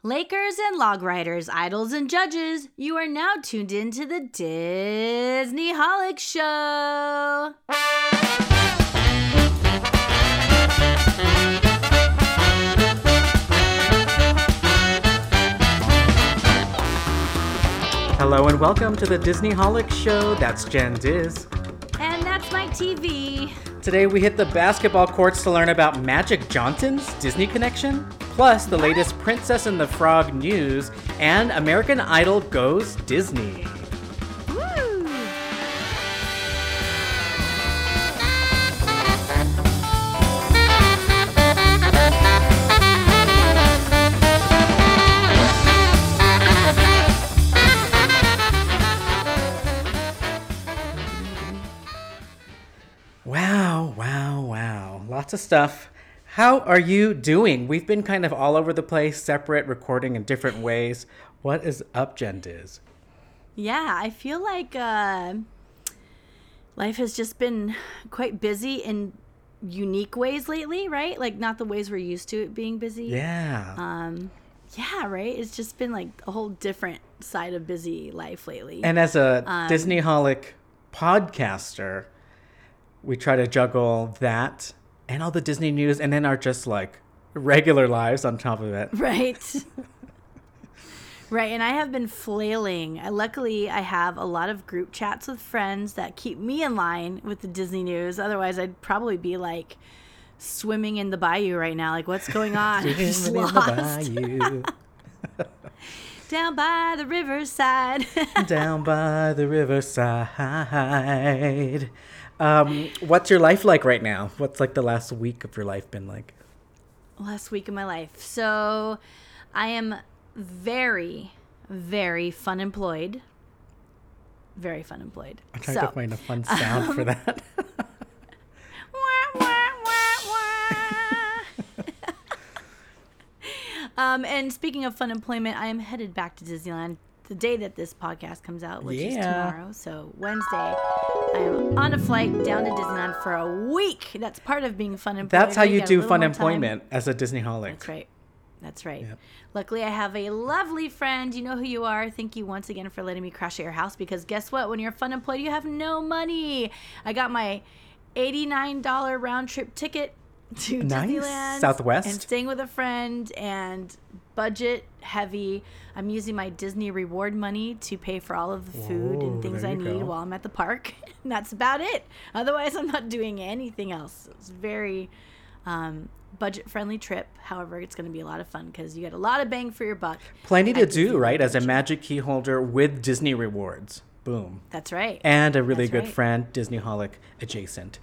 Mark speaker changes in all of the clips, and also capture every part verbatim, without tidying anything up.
Speaker 1: Lakers and log riders, idols and judges, you are now tuned in to the Disney Holic Show.
Speaker 2: Hello and welcome to the Disney Holic Show. That's Jen Diz.
Speaker 1: And that's Mike T V.
Speaker 2: Today we hit the basketball courts to learn about Magic Johnson's Disney connection, plus the latest Princess and the Frog news, and American Idol goes Disney.
Speaker 1: Woo!
Speaker 2: Wow, wow, wow. Lots of stuff. How are you doing? We've been kind of all over the place, separate, recording in different ways. What is up, Jen Diz?
Speaker 1: Yeah, I feel like uh, life has just been quite busy in unique ways lately, right? Like not the ways we're used to it being busy.
Speaker 2: Yeah.
Speaker 1: Um, yeah, right? It's just been like a whole different side of busy life lately.
Speaker 2: And as a
Speaker 1: Um,
Speaker 2: Disney Holic podcaster, we try to juggle that and all the Disney news and then our just like regular lives on top of it.
Speaker 1: Right. Right. And I have been flailing. I, luckily, I have a lot of group chats with friends that keep me in line with the Disney news. Otherwise, I'd probably be like swimming in the bayou right now. Like, what's going on? I'm just
Speaker 2: Swimming in
Speaker 1: lost.
Speaker 2: the bayou.
Speaker 1: Down by the riverside.
Speaker 2: Down by the riverside. Um, what's your life like right now? What's like the last week of your life been like?
Speaker 1: Last week of my life. So I am very, very fun employed. Very fun employed.
Speaker 2: I'm trying
Speaker 1: so,
Speaker 2: to find a fun sound
Speaker 1: um,
Speaker 2: for that.
Speaker 1: Wah, wah, wah, wah. um, and speaking of fun employment, I am headed back to Disneyland the day that this podcast comes out, which is
Speaker 2: Yeah.
Speaker 1: tomorrow. So Wednesday, I am on a flight down to Disneyland for a week. That's part of being fun employed.
Speaker 2: That's how you
Speaker 1: got a
Speaker 2: do
Speaker 1: little
Speaker 2: fun
Speaker 1: more time.
Speaker 2: employment as a Disney Holic.
Speaker 1: That's right. That's right.
Speaker 2: Yep.
Speaker 1: Luckily, I have a lovely friend. You know who you are. Thank you once again for letting me crash at your house, because guess what? When you're fun employed, you have no money. I got my eighty-nine dollars round trip ticket to
Speaker 2: Nice.
Speaker 1: Disneyland.
Speaker 2: Southwest.
Speaker 1: And staying with a friend, and budget heavy. I'm using my Disney reward money to pay for all of the food
Speaker 2: Whoa,
Speaker 1: and things
Speaker 2: there
Speaker 1: I
Speaker 2: you
Speaker 1: need
Speaker 2: go.
Speaker 1: while I'm at the park. And that's about it. Otherwise, I'm not doing anything else. It's very um, budget-friendly trip. However, it's going to be a lot of fun because you get a lot of bang for your buck.
Speaker 2: Plenty to
Speaker 1: at
Speaker 2: do,
Speaker 1: Disneyland
Speaker 2: right? As a
Speaker 1: Adventure.
Speaker 2: Magic Key holder with Disney rewards. Boom.
Speaker 1: That's right.
Speaker 2: And a really
Speaker 1: That's
Speaker 2: good
Speaker 1: right.
Speaker 2: friend, Disney Holic adjacent.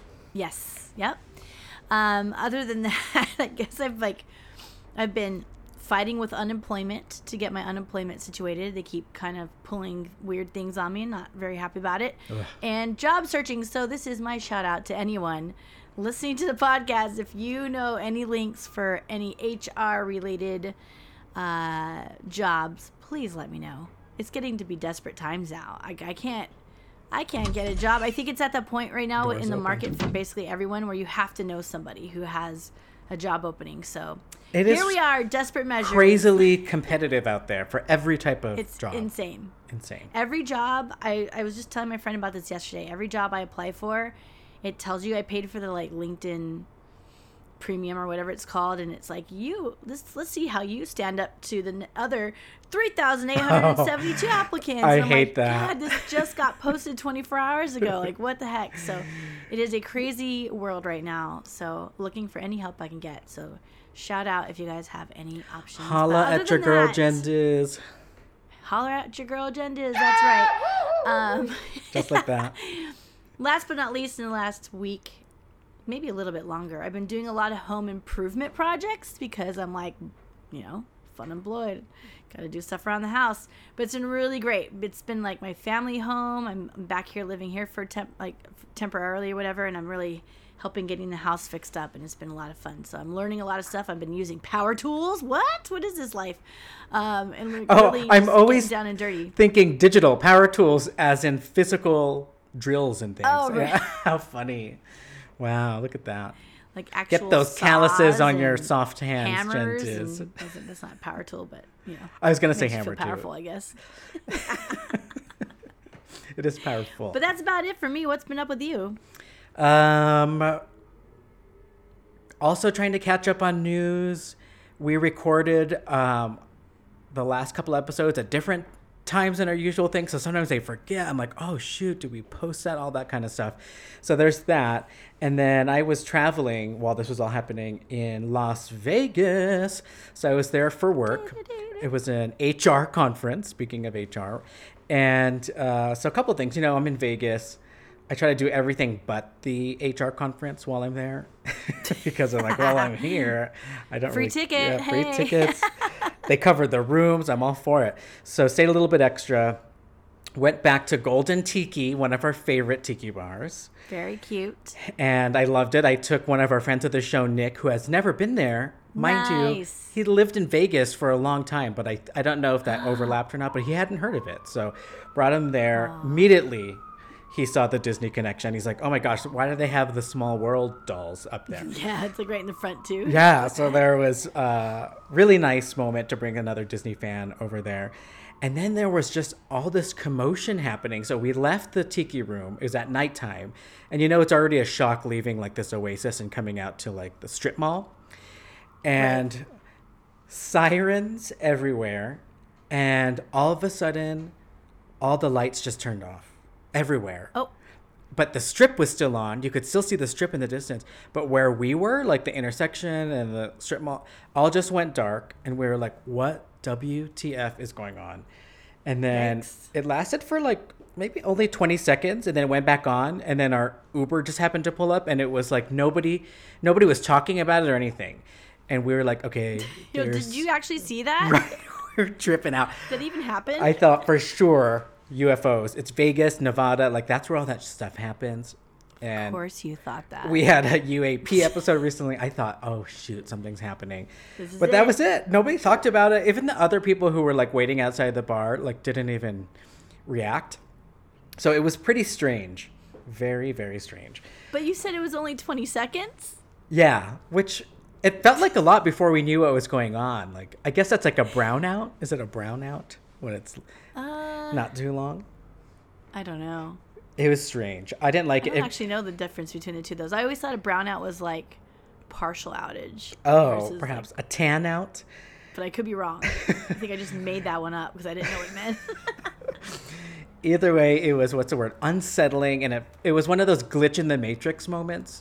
Speaker 1: Yes. Yep. Um, other than that, I guess I've like, I've been fighting with unemployment to get my unemployment situated. They keep kind of pulling weird things on me and not very happy about it.
Speaker 2: Ugh.
Speaker 1: And job searching. So this is my shout out to anyone listening to the podcast. If you know any links for any H R related uh, jobs, please let me know. It's getting to be desperate times now. I, I can't. I can't get a job. I think it's at the point right now
Speaker 2: Doors
Speaker 1: in the
Speaker 2: open.
Speaker 1: market for basically everyone where you have to know somebody who has a job opening. So
Speaker 2: It
Speaker 1: here
Speaker 2: is
Speaker 1: we are, desperate measures.
Speaker 2: crazily competitive out there for every type of
Speaker 1: It's
Speaker 2: job.
Speaker 1: insane.
Speaker 2: Insane.
Speaker 1: Every job, I, I was just telling my friend about this yesterday. Every job I apply for, it tells you I paid for the like LinkedIn premium or whatever it's called, and it's like you let's let's see how you stand up to the n- other three thousand eight hundred seventy-two applicants.
Speaker 2: I
Speaker 1: And I'm
Speaker 2: hate
Speaker 1: like,
Speaker 2: that.
Speaker 1: God, this just got posted twenty-four hours ago. Like, what the heck? So it is a crazy world right now. So looking for any help I can get. So shout out if you guys have any options. But
Speaker 2: Holla
Speaker 1: other
Speaker 2: at your
Speaker 1: than
Speaker 2: girl,
Speaker 1: that,
Speaker 2: Jen Diz.
Speaker 1: Holler at your girl, Jen Diz. That's right. Um,
Speaker 2: Just like that.
Speaker 1: Last but not least, in the last week, maybe a little bit longer, I've been doing a lot of home improvement projects because I'm like, you know, fun employed. Got to do stuff around the house. But it's been really great. It's been like my family home. I'm I'm back here living here for temp like temporarily or whatever, and I'm really helping getting the house fixed up, and it's been a lot of fun. So I'm learning a lot of stuff. I've been using power tools. What? What is this life? Um, and we're
Speaker 2: Oh,
Speaker 1: really
Speaker 2: I'm
Speaker 1: just
Speaker 2: always
Speaker 1: getting down and dirty.
Speaker 2: Thinking digital power tools as in physical drills and things.
Speaker 1: Oh, right.
Speaker 2: Yeah. How funny. Wow, look at that.
Speaker 1: like actual
Speaker 2: Get those calluses on your
Speaker 1: and
Speaker 2: soft hands,
Speaker 1: hammers.
Speaker 2: Gentes.
Speaker 1: And, that's not a power tool, but you know.
Speaker 2: I was gonna say
Speaker 1: makes you
Speaker 2: hammer
Speaker 1: feel
Speaker 2: too.
Speaker 1: powerful, I guess.
Speaker 2: It is powerful.
Speaker 1: But that's about it for me. What's been up with you?
Speaker 2: Um, also trying to catch up on news. We recorded um, the last couple episodes at different times than our usual thing. So sometimes they forget. I'm like, oh, shoot, did we post that? All that kind of stuff. So there's that. And then I was traveling while this was all happening in Las Vegas. So I was there for work. It was an H R conference, speaking of H R. And uh, so a couple of things. You know, I'm in Vegas. I try to do everything but the H R conference while I'm there because I'm like, well, I'm here. I don't
Speaker 1: free
Speaker 2: really,
Speaker 1: ticket.
Speaker 2: Yeah, free
Speaker 1: hey.
Speaker 2: tickets. They covered the rooms. I'm all for it. So stayed a little bit extra. Went back to Golden Tiki, one of our favorite tiki bars.
Speaker 1: Very cute.
Speaker 2: And I loved it. I took one of our friends of the show, Nick, who has never been there. Mind
Speaker 1: Nice.
Speaker 2: you, he lived in Vegas for a long time, but I, I don't know if that overlapped or not, but he hadn't heard of it. So brought him there.
Speaker 1: Aww.
Speaker 2: Immediately, he saw the Disney connection. He's like, oh my gosh, why do they have the Small World dolls up there?
Speaker 1: Yeah, it's like right in the front too.
Speaker 2: Yeah, so there was a really nice moment to bring another Disney fan over there. And then there was just all this commotion happening. So we left the tiki room. It was at nighttime. And you know, it's already a shock leaving like this oasis and coming out to like the strip mall. And right. Sirens everywhere. And all of a sudden, all the lights just turned off everywhere.
Speaker 1: Oh.
Speaker 2: But the strip was still on. You could still see the strip in the distance. But where we were, like the intersection and the strip mall, all just went dark. And we were like, what W T F is going on? And then Thanks. It lasted for like maybe only twenty seconds. And then it went back on. And then our Uber just happened to pull up. And it was like nobody, nobody was talking about it or anything. And we were like, okay.
Speaker 1: Yo, did you actually see that?
Speaker 2: Right. We were tripping out.
Speaker 1: Did it even happen?
Speaker 2: I thought for sure U F Os. It's Vegas, Nevada. Like, that's where all that stuff happens. And
Speaker 1: of course you thought that.
Speaker 2: We had a U A P episode recently. I thought, oh, shoot, something's happening. But
Speaker 1: it.
Speaker 2: that was it. Nobody talked about it. Even the other people who were, like, waiting outside the bar, like, didn't even react. So it was pretty strange. Very, very strange.
Speaker 1: But you said it was only twenty seconds?
Speaker 2: Yeah, which it felt like a lot before we knew what was going on. Like, I guess that's like a brownout. Is it a brownout when it's uh, not too long?
Speaker 1: I don't know.
Speaker 2: It was strange. I didn't like
Speaker 1: I
Speaker 2: it.
Speaker 1: don't
Speaker 2: it,
Speaker 1: actually know the difference between the two of those. I always thought a brownout was like partial outage.
Speaker 2: Oh, perhaps like, a tan out.
Speaker 1: But I could be wrong. I think I just made that one up because I didn't know what it meant.
Speaker 2: Either way, it was, what's the word, unsettling. And it, it was one of those glitch in the matrix moments.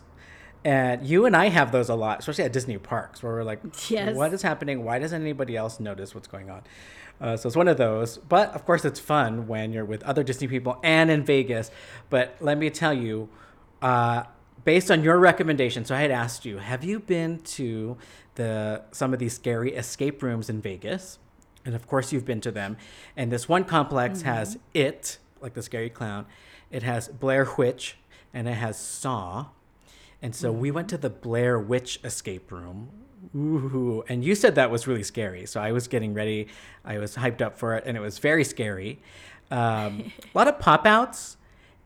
Speaker 2: And you and I have those a lot, especially at Disney parks, where we're like, yes. What is happening? Why doesn't anybody else notice what's going on? Uh, so it's one of those. But, of course, it's fun when you're with other Disney people and in Vegas. But let me tell you, uh, based on your recommendation, so I had asked you, have you been to the some of these scary escape rooms in Vegas? And, of course, you've been to them. And this one complex mm-hmm. has It, like the scary clown. It has Blair Witch, and it has Saw. And so mm-hmm. we went to the Blair Witch escape room. Ooh, and you said that was really scary. So I was getting ready. I was hyped up for it, and it was very scary. Um, a lot of pop-outs.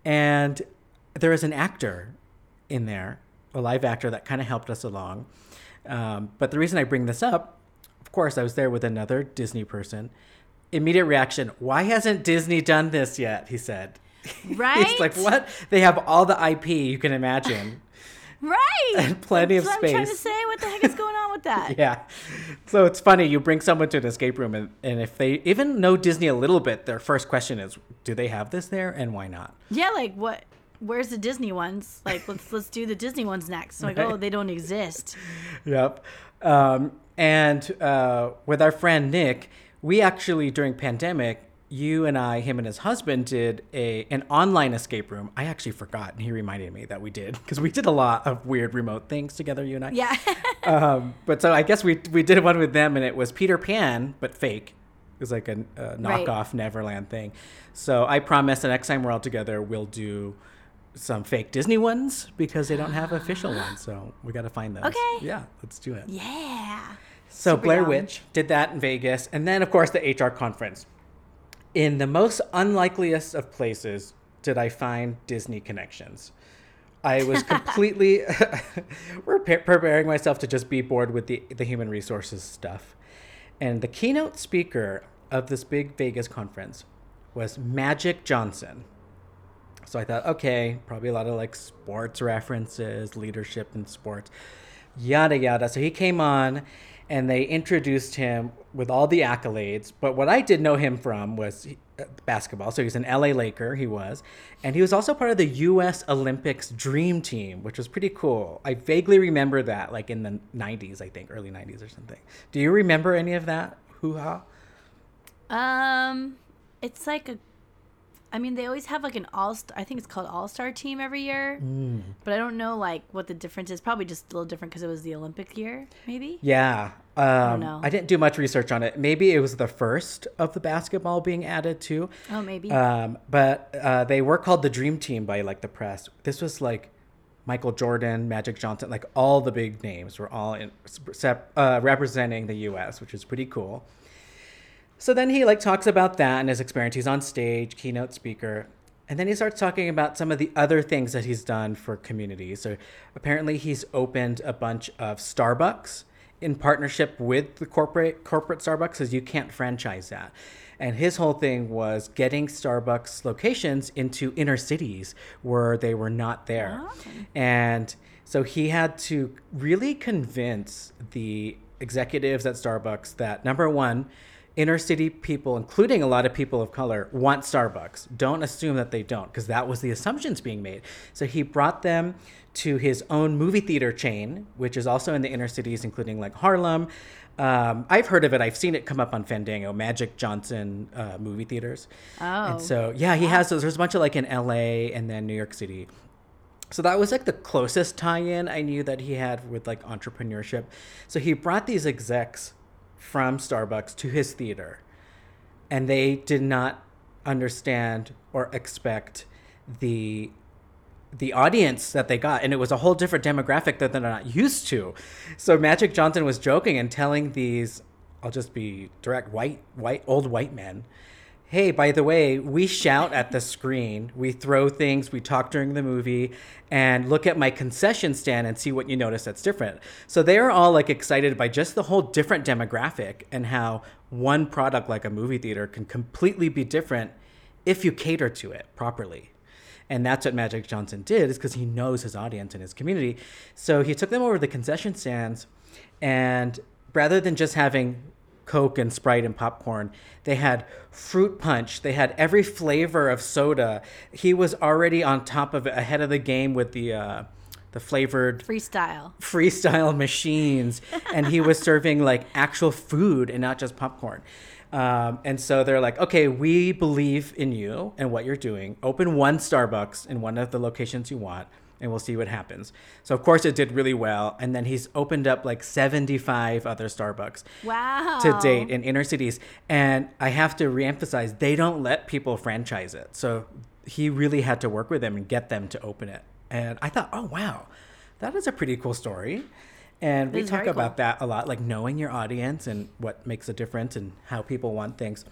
Speaker 2: And there was an actor in there, a live actor that kind of helped us along. Um, but the reason I bring this up, of course, I was there with another Disney person. Immediate reaction, why hasn't Disney done this yet? He said.
Speaker 1: Right?
Speaker 2: He's like, what? They have all the I P you can imagine.
Speaker 1: Right.
Speaker 2: And plenty
Speaker 1: That's
Speaker 2: of
Speaker 1: what
Speaker 2: space.
Speaker 1: I'm trying to say. What the heck is going on with that?
Speaker 2: Yeah. So it's funny. You bring someone to an escape room, and, and if they even know Disney a little bit, their first question is, do they have this there, and why not?
Speaker 1: Yeah, like what? Where's the Disney ones? Like, let's let's do the Disney ones next. So like, right. Oh, they don't exist.
Speaker 2: Yep. Um, and uh, with our friend Nick, we actually, during pandemic, you and I, him and his husband, did a an online escape room. I actually forgot, and he reminded me that we did, because we did a lot of weird remote things together, you and I.
Speaker 1: Yeah.
Speaker 2: um, but so I guess we we did one with them, and it was Peter Pan, but fake. It was like a, a knockoff right. Neverland thing. So I promise the next time we're all together, we'll do some fake Disney ones, because they don't have official ones. So we got to find those.
Speaker 1: Okay.
Speaker 2: Yeah, let's do it.
Speaker 1: Yeah.
Speaker 2: So
Speaker 1: Super
Speaker 2: Blair
Speaker 1: down.
Speaker 2: Witch did that in Vegas. And then, of course, the H R conference. In the most unlikeliest of places did I find Disney connections. I was completely we're preparing myself to just be bored with the, the human resources stuff. And the keynote speaker of this big Vegas conference was Magic Johnson. So I thought, okay, probably a lot of like sports references, leadership in sports, yada, yada. So he came on and they introduced him with all the accolades. But what I did know him from was basketball. So he's an L A Laker, he was. And he was also part of the U S Olympics Dream Team, which was pretty cool. I vaguely remember that, like in the nineties, I think, early nineties or something. Do you remember any of that? Hoo-ha?
Speaker 1: Um, it's like a, I mean, they always have like an all-star, I think it's called all-star team every year. Mm. But I don't know like what the difference is. Probably just a little different because it was the Olympic year, maybe?
Speaker 2: Yeah. Um, I don't know. I didn't do much research on it. Maybe it was the first of the basketball being added too.
Speaker 1: Oh, maybe.
Speaker 2: Um, but uh, they were called the Dream Team by like the press. This was like Michael Jordan, Magic Johnson, like all the big names were all in, uh, representing the U S, which is pretty cool. So then he like talks about that and his experience. He's on stage, keynote speaker. And then he starts talking about some of the other things that he's done for communities. So apparently he's opened a bunch of Starbucks in partnership with the corporate corporate Starbucks, because you can't franchise that. And his whole thing was getting Starbucks locations into inner cities where they were not there. Oh. And so he had to really convince the executives at Starbucks that, number one, inner city people, including a lot of people of color, want Starbucks. Don't assume that they don't, because that was the assumptions being made. So he brought them to his own movie theater chain, which is also in the inner cities, including like Harlem. Um, I've heard of it. I've seen it come up on Fandango, Magic Johnson uh, movie theaters.
Speaker 1: Oh.
Speaker 2: And so, yeah, he has those. There's a bunch of like in L A and then New York City. So that was like the closest tie-in I knew that he had with like entrepreneurship. So he brought these execs from Starbucks to his theater, and they did not understand or expect the the audience that they got, and it was a whole different demographic that they're not used to. So Magic Johnson was joking and telling these, I'll just be direct, white white old white men, hey, by the way, we shout at the screen, we throw things, we talk during the movie, and look at my concession stand and see what you notice that's different. So they are all like excited by just the whole different demographic and how one product like a movie theater can completely be different if you cater to it properly. And that's what Magic Johnson did, is because he knows his audience and his community. So he took them over to the concession stands, and rather than just having Coke and Sprite and popcorn, they had fruit punch. They had every flavor of soda. He was already on top of it, ahead of the game with the uh, the flavored
Speaker 1: freestyle
Speaker 2: freestyle machines, and he was serving like actual food and not just popcorn. Um, and so they're like, okay, we believe in you and what you're doing. Open one Starbucks in one of the locations you want, and we'll see what happens. So, of course, it did really well. And then he's opened up like seventy-five other Starbucks
Speaker 1: wow.
Speaker 2: to date in inner cities. And I have to reemphasize, they don't let people franchise it. So he really had to work with them and get them to open it. And I thought, oh, wow, that is a pretty cool story. And we talk about cool. that a lot, like knowing your audience and what makes a difference and how people want things.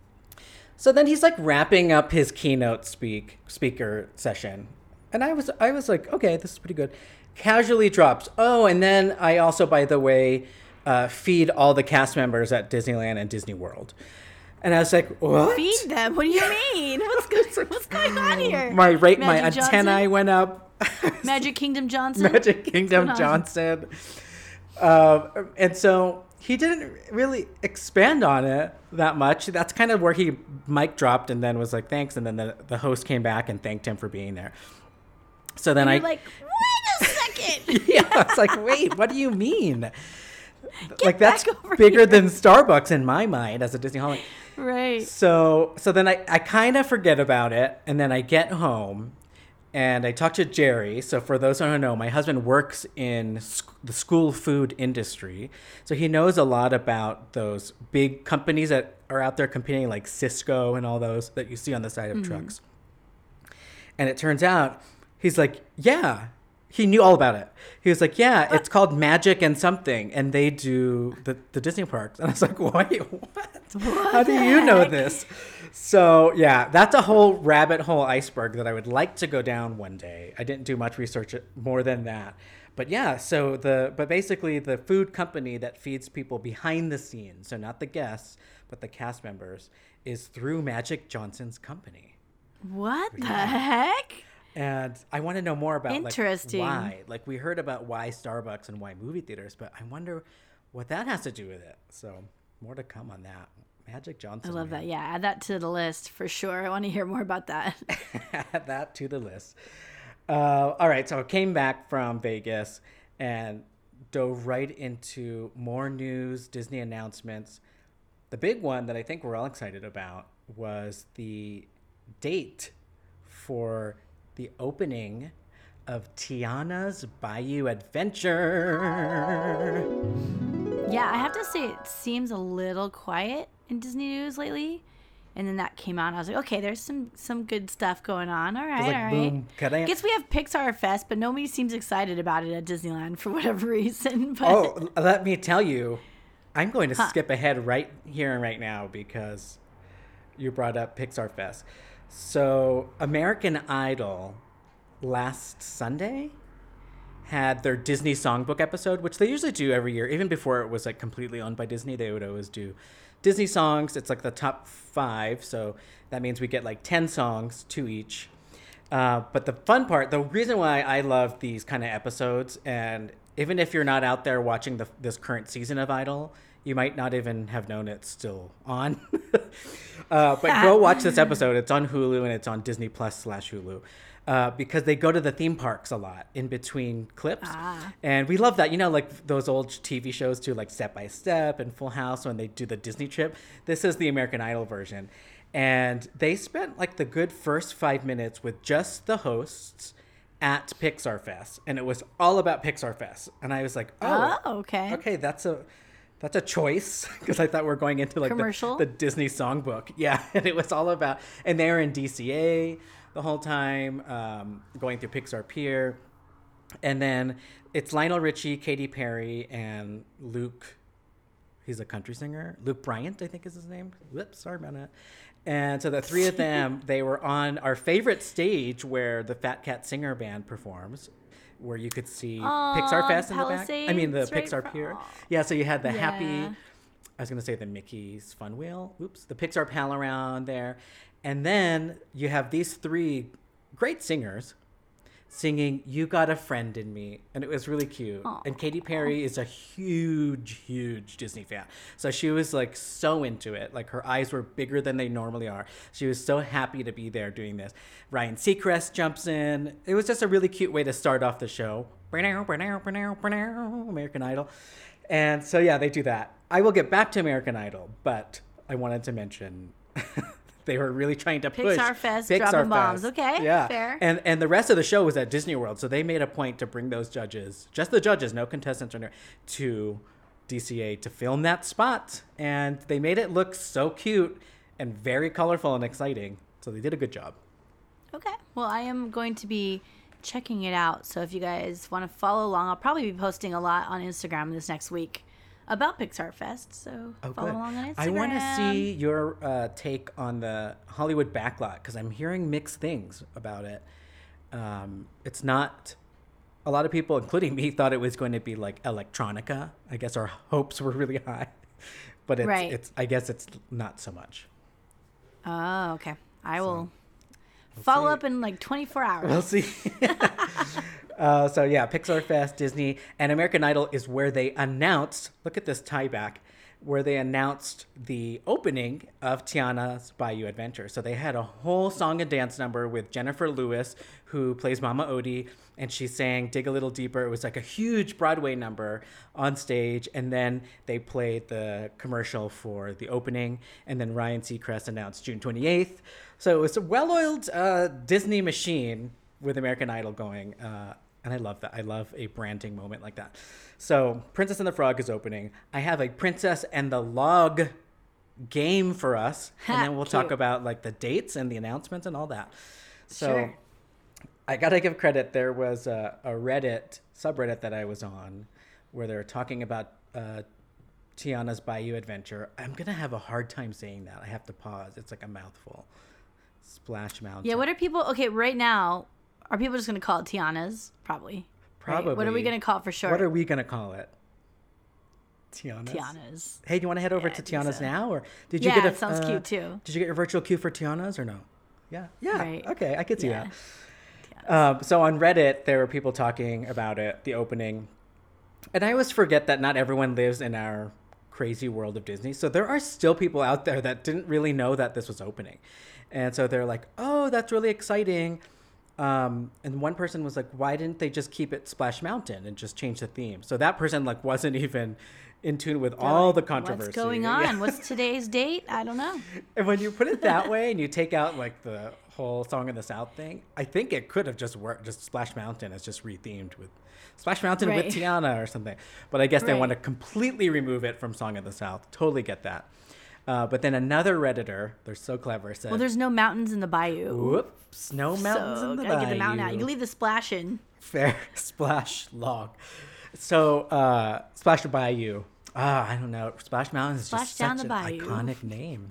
Speaker 2: So then he's like wrapping up his keynote speak speaker session. And I was I was like, okay, this is pretty good. Casually drops. Oh, and then I also, by the way, uh, feed all the cast members at Disneyland and Disney World. And I was like, what?
Speaker 1: Feed them? What do you mean? What's, good, what's going on here?
Speaker 2: My rate, my antennae went up.
Speaker 1: Magic Kingdom Johnson.
Speaker 2: Magic Kingdom Johnson. Um, and so he didn't really expand on it that much. That's kind of where he mic dropped and then was like, thanks. And then the, the host came back and thanked him for being there. So then
Speaker 1: and
Speaker 2: I
Speaker 1: like, wait a second.
Speaker 2: Yeah, I was like, wait, what do you mean? Get like that's bigger here. Than Starbucks in my mind as a Disney holiday.
Speaker 1: Right.
Speaker 2: So so then I, I kind of forget about it, and then I get home and I talk to Jerry. So for those who don't know, my husband works in sc- the school food industry. So he knows a lot about those big companies that are out there competing, like Cisco and all those that you see on the side of mm-hmm. trucks. And it turns out, he's like, yeah, he knew all about it. He was like, yeah, it's called Magic and something, and they do the, the Disney parks. And I was like, wait, what? what How do you know this? So yeah, that's a whole rabbit hole iceberg that I would like to go down one day. I didn't do much research more than that. But yeah, so the but basically the food company that feeds people behind the scenes, so not the guests, but the cast members, is through Magic Johnson's company.
Speaker 1: What yeah. the heck?
Speaker 2: And I want to know more about
Speaker 1: Interesting.
Speaker 2: Like, why. Like we heard about why Starbucks and why movie theaters, but I wonder what that has to do with it. So more to come on that. Magic Johnson.
Speaker 1: I love
Speaker 2: man.
Speaker 1: that. Yeah, add that to the list for sure. I want to hear more about that.
Speaker 2: Add that to the list. Uh, all right, so I came back from Vegas and dove right into more news, Disney announcements. The big one that I think we're all excited about was the date for the opening of Tiana's Bayou Adventure.
Speaker 1: Yeah, I have to say it seems a little quiet in Disney news lately. And then that came out, and I was like, okay, there's some some good stuff going on. All right,
Speaker 2: like,
Speaker 1: all right.
Speaker 2: boom,
Speaker 1: I guess we have Pixar Fest, but nobody seems excited about it at Disneyland for whatever reason. But...
Speaker 2: Oh, let me tell you, I'm going to
Speaker 1: huh.
Speaker 2: skip ahead right here and right now because you brought up Pixar Fest. So American Idol last Sunday had their Disney Songbook episode, which they usually do every year. Even before it was like completely owned by Disney, they would always do Disney songs. It's like the top five, so that means we get like ten songs, two each. Uh, but the fun part, the reason why I love these kind of episodes, and even if you're not out there watching the, this current season of Idol, you might not even have known it's still on. uh, but go watch this episode. It's on Hulu and it's on Disney Plus slash Hulu. Uh, because they go to the theme parks a lot in between clips.
Speaker 1: Ah.
Speaker 2: And we love that. You know, like those old T V shows too, like Step by Step and Full House when they do the Disney trip. This is the American Idol version. And they spent like the good first five minutes with just the hosts at Pixar Fest. And it was all about Pixar Fest. And I was like, oh,
Speaker 1: oh okay.
Speaker 2: Okay, that's a... That's a choice because I thought we we're going into like the, the Disney Songbook. Yeah, and it was all about, and they were in D C A the whole time, um, going through Pixar Pier. And then it's Lionel Richie, Katy Perry, and Luke. He's a country singer. Luke Bryant, I think is his name. Whoops, sorry about that. And so the three of them, they were on our favorite stage where the Fat Cat Singer Band performs, where you could see
Speaker 1: Aww,
Speaker 2: Pixar Fest in the back.
Speaker 1: Palisades,
Speaker 2: I mean, the
Speaker 1: right
Speaker 2: Pixar
Speaker 1: for,
Speaker 2: Pier.
Speaker 1: Aww.
Speaker 2: Yeah, so you had the
Speaker 1: yeah.
Speaker 2: happy, I was going to say the Mickey's Fun Wheel. Oops, the Pixar Pal around there. And then you have these three great singers singing You Got a Friend in Me. And it was really cute.
Speaker 1: Aww.
Speaker 2: And Katy Perry is a huge, huge Disney fan. So she was like so into it. Like her eyes were bigger than they normally are. She was so happy to be there doing this. Ryan Seacrest jumps in. It was just a really cute way to start off the show. American Idol. And so, yeah, they do that. I will get back to American Idol, but I wanted to mention they were really trying to push
Speaker 1: Pixar Fest,
Speaker 2: Pixar
Speaker 1: dropping
Speaker 2: Fest.
Speaker 1: bombs. Okay,
Speaker 2: yeah.
Speaker 1: fair.
Speaker 2: And and the rest of the show was at Disney World, so they made a point to bring those judges, just the judges, no contestants, or no, to D C A to film that spot. And they made it look so cute and very colorful and exciting. So they did a good job.
Speaker 1: Okay. Well, I am going to be checking it out. So if you guys want to follow along, I'll probably be posting a lot on Instagram this next week about Pixar Fest. So
Speaker 2: oh,
Speaker 1: follow
Speaker 2: good.
Speaker 1: along on Instagram.
Speaker 2: I want to see your uh, take on the Hollywood backlot because I'm hearing mixed things about it. Um, it's not... A lot of people, including me, thought it was going to be like electronica. I guess our hopes were really high. But it's,
Speaker 1: right.
Speaker 2: it's I guess it's not so much.
Speaker 1: Oh, okay. I
Speaker 2: So,
Speaker 1: will
Speaker 2: we'll
Speaker 1: follow
Speaker 2: see.
Speaker 1: up in like twenty-four hours.
Speaker 2: We'll see. uh, so yeah, Pixar Fest, Disney, and American Idol is where they announced, look at this tie back, where they announced the opening of Tiana's Bayou Adventure. So they had a whole song and dance number with Jennifer Lewis, who plays Mama Odie, and she sang Dig a Little Deeper. It was like a huge Broadway number on stage, and then they played the commercial for the opening, and then Ryan Seacrest announced June twenty-eighth. So it was a well-oiled uh, Disney machine with American Idol going, uh, and I love that. I love a branding moment like that. So Princess and the Frog is opening. I have a Princess and the Log game for us, and then we'll
Speaker 1: Cute.
Speaker 2: talk about like the dates and the announcements and all that. So
Speaker 1: Sure.
Speaker 2: I gotta give credit. There was a, a Reddit subreddit that I was on where they were talking about uh, Tiana's Bayou Adventure. I'm going to have a hard time saying that. I have to pause. It's like a mouthful. Splash Mountain.
Speaker 1: Yeah, what are people... Okay, right now, are people just going to call it Tiana's? Probably.
Speaker 2: Probably.
Speaker 1: Right? What are we going to call it for sure?
Speaker 2: What are we going to call it? Tiana's?
Speaker 1: Tiana's.
Speaker 2: Hey, do you want to head over
Speaker 1: yeah,
Speaker 2: to Tiana's
Speaker 1: so.
Speaker 2: now? Or did you
Speaker 1: yeah,
Speaker 2: get a...
Speaker 1: it sounds
Speaker 2: uh,
Speaker 1: cute, too.
Speaker 2: Did you get your virtual queue for Tiana's or no? Yeah. Yeah.
Speaker 1: Right.
Speaker 2: Okay, I could see
Speaker 1: yeah.
Speaker 2: that. Um, so on Reddit, there were people talking about it, the opening. And I always forget that not everyone lives in our crazy world of Disney. So there are still people out there that didn't really know that this was opening. And so they're like, oh, that's really exciting. Um, and one person was like, why didn't they just keep it Splash Mountain and just change the theme? So that person like wasn't even in tune with they're all like, the controversy.
Speaker 1: What's going on?
Speaker 2: Yeah.
Speaker 1: What's today's date? I don't know.
Speaker 2: And when you put it that way and you take out like the whole Song of the South thing, I think it could have just worked. Just Splash Mountain is just rethemed with Splash Mountain right. with Tiana or something. But I guess right. they want to completely remove it from Song of the South. Totally get that. Uh, but then another Redditor, they're so clever, said...
Speaker 1: Well, there's no mountains in the bayou.
Speaker 2: Whoops, no mountains
Speaker 1: so,
Speaker 2: in the
Speaker 1: gotta
Speaker 2: bayou.
Speaker 1: Get the mountain out. You leave the splash in.
Speaker 2: Fair. Splash log. So, uh, Splash the Bayou. Ah, I don't know. Splash Mountain is
Speaker 1: Splash
Speaker 2: just
Speaker 1: down
Speaker 2: such
Speaker 1: the
Speaker 2: an
Speaker 1: bayou.
Speaker 2: iconic name.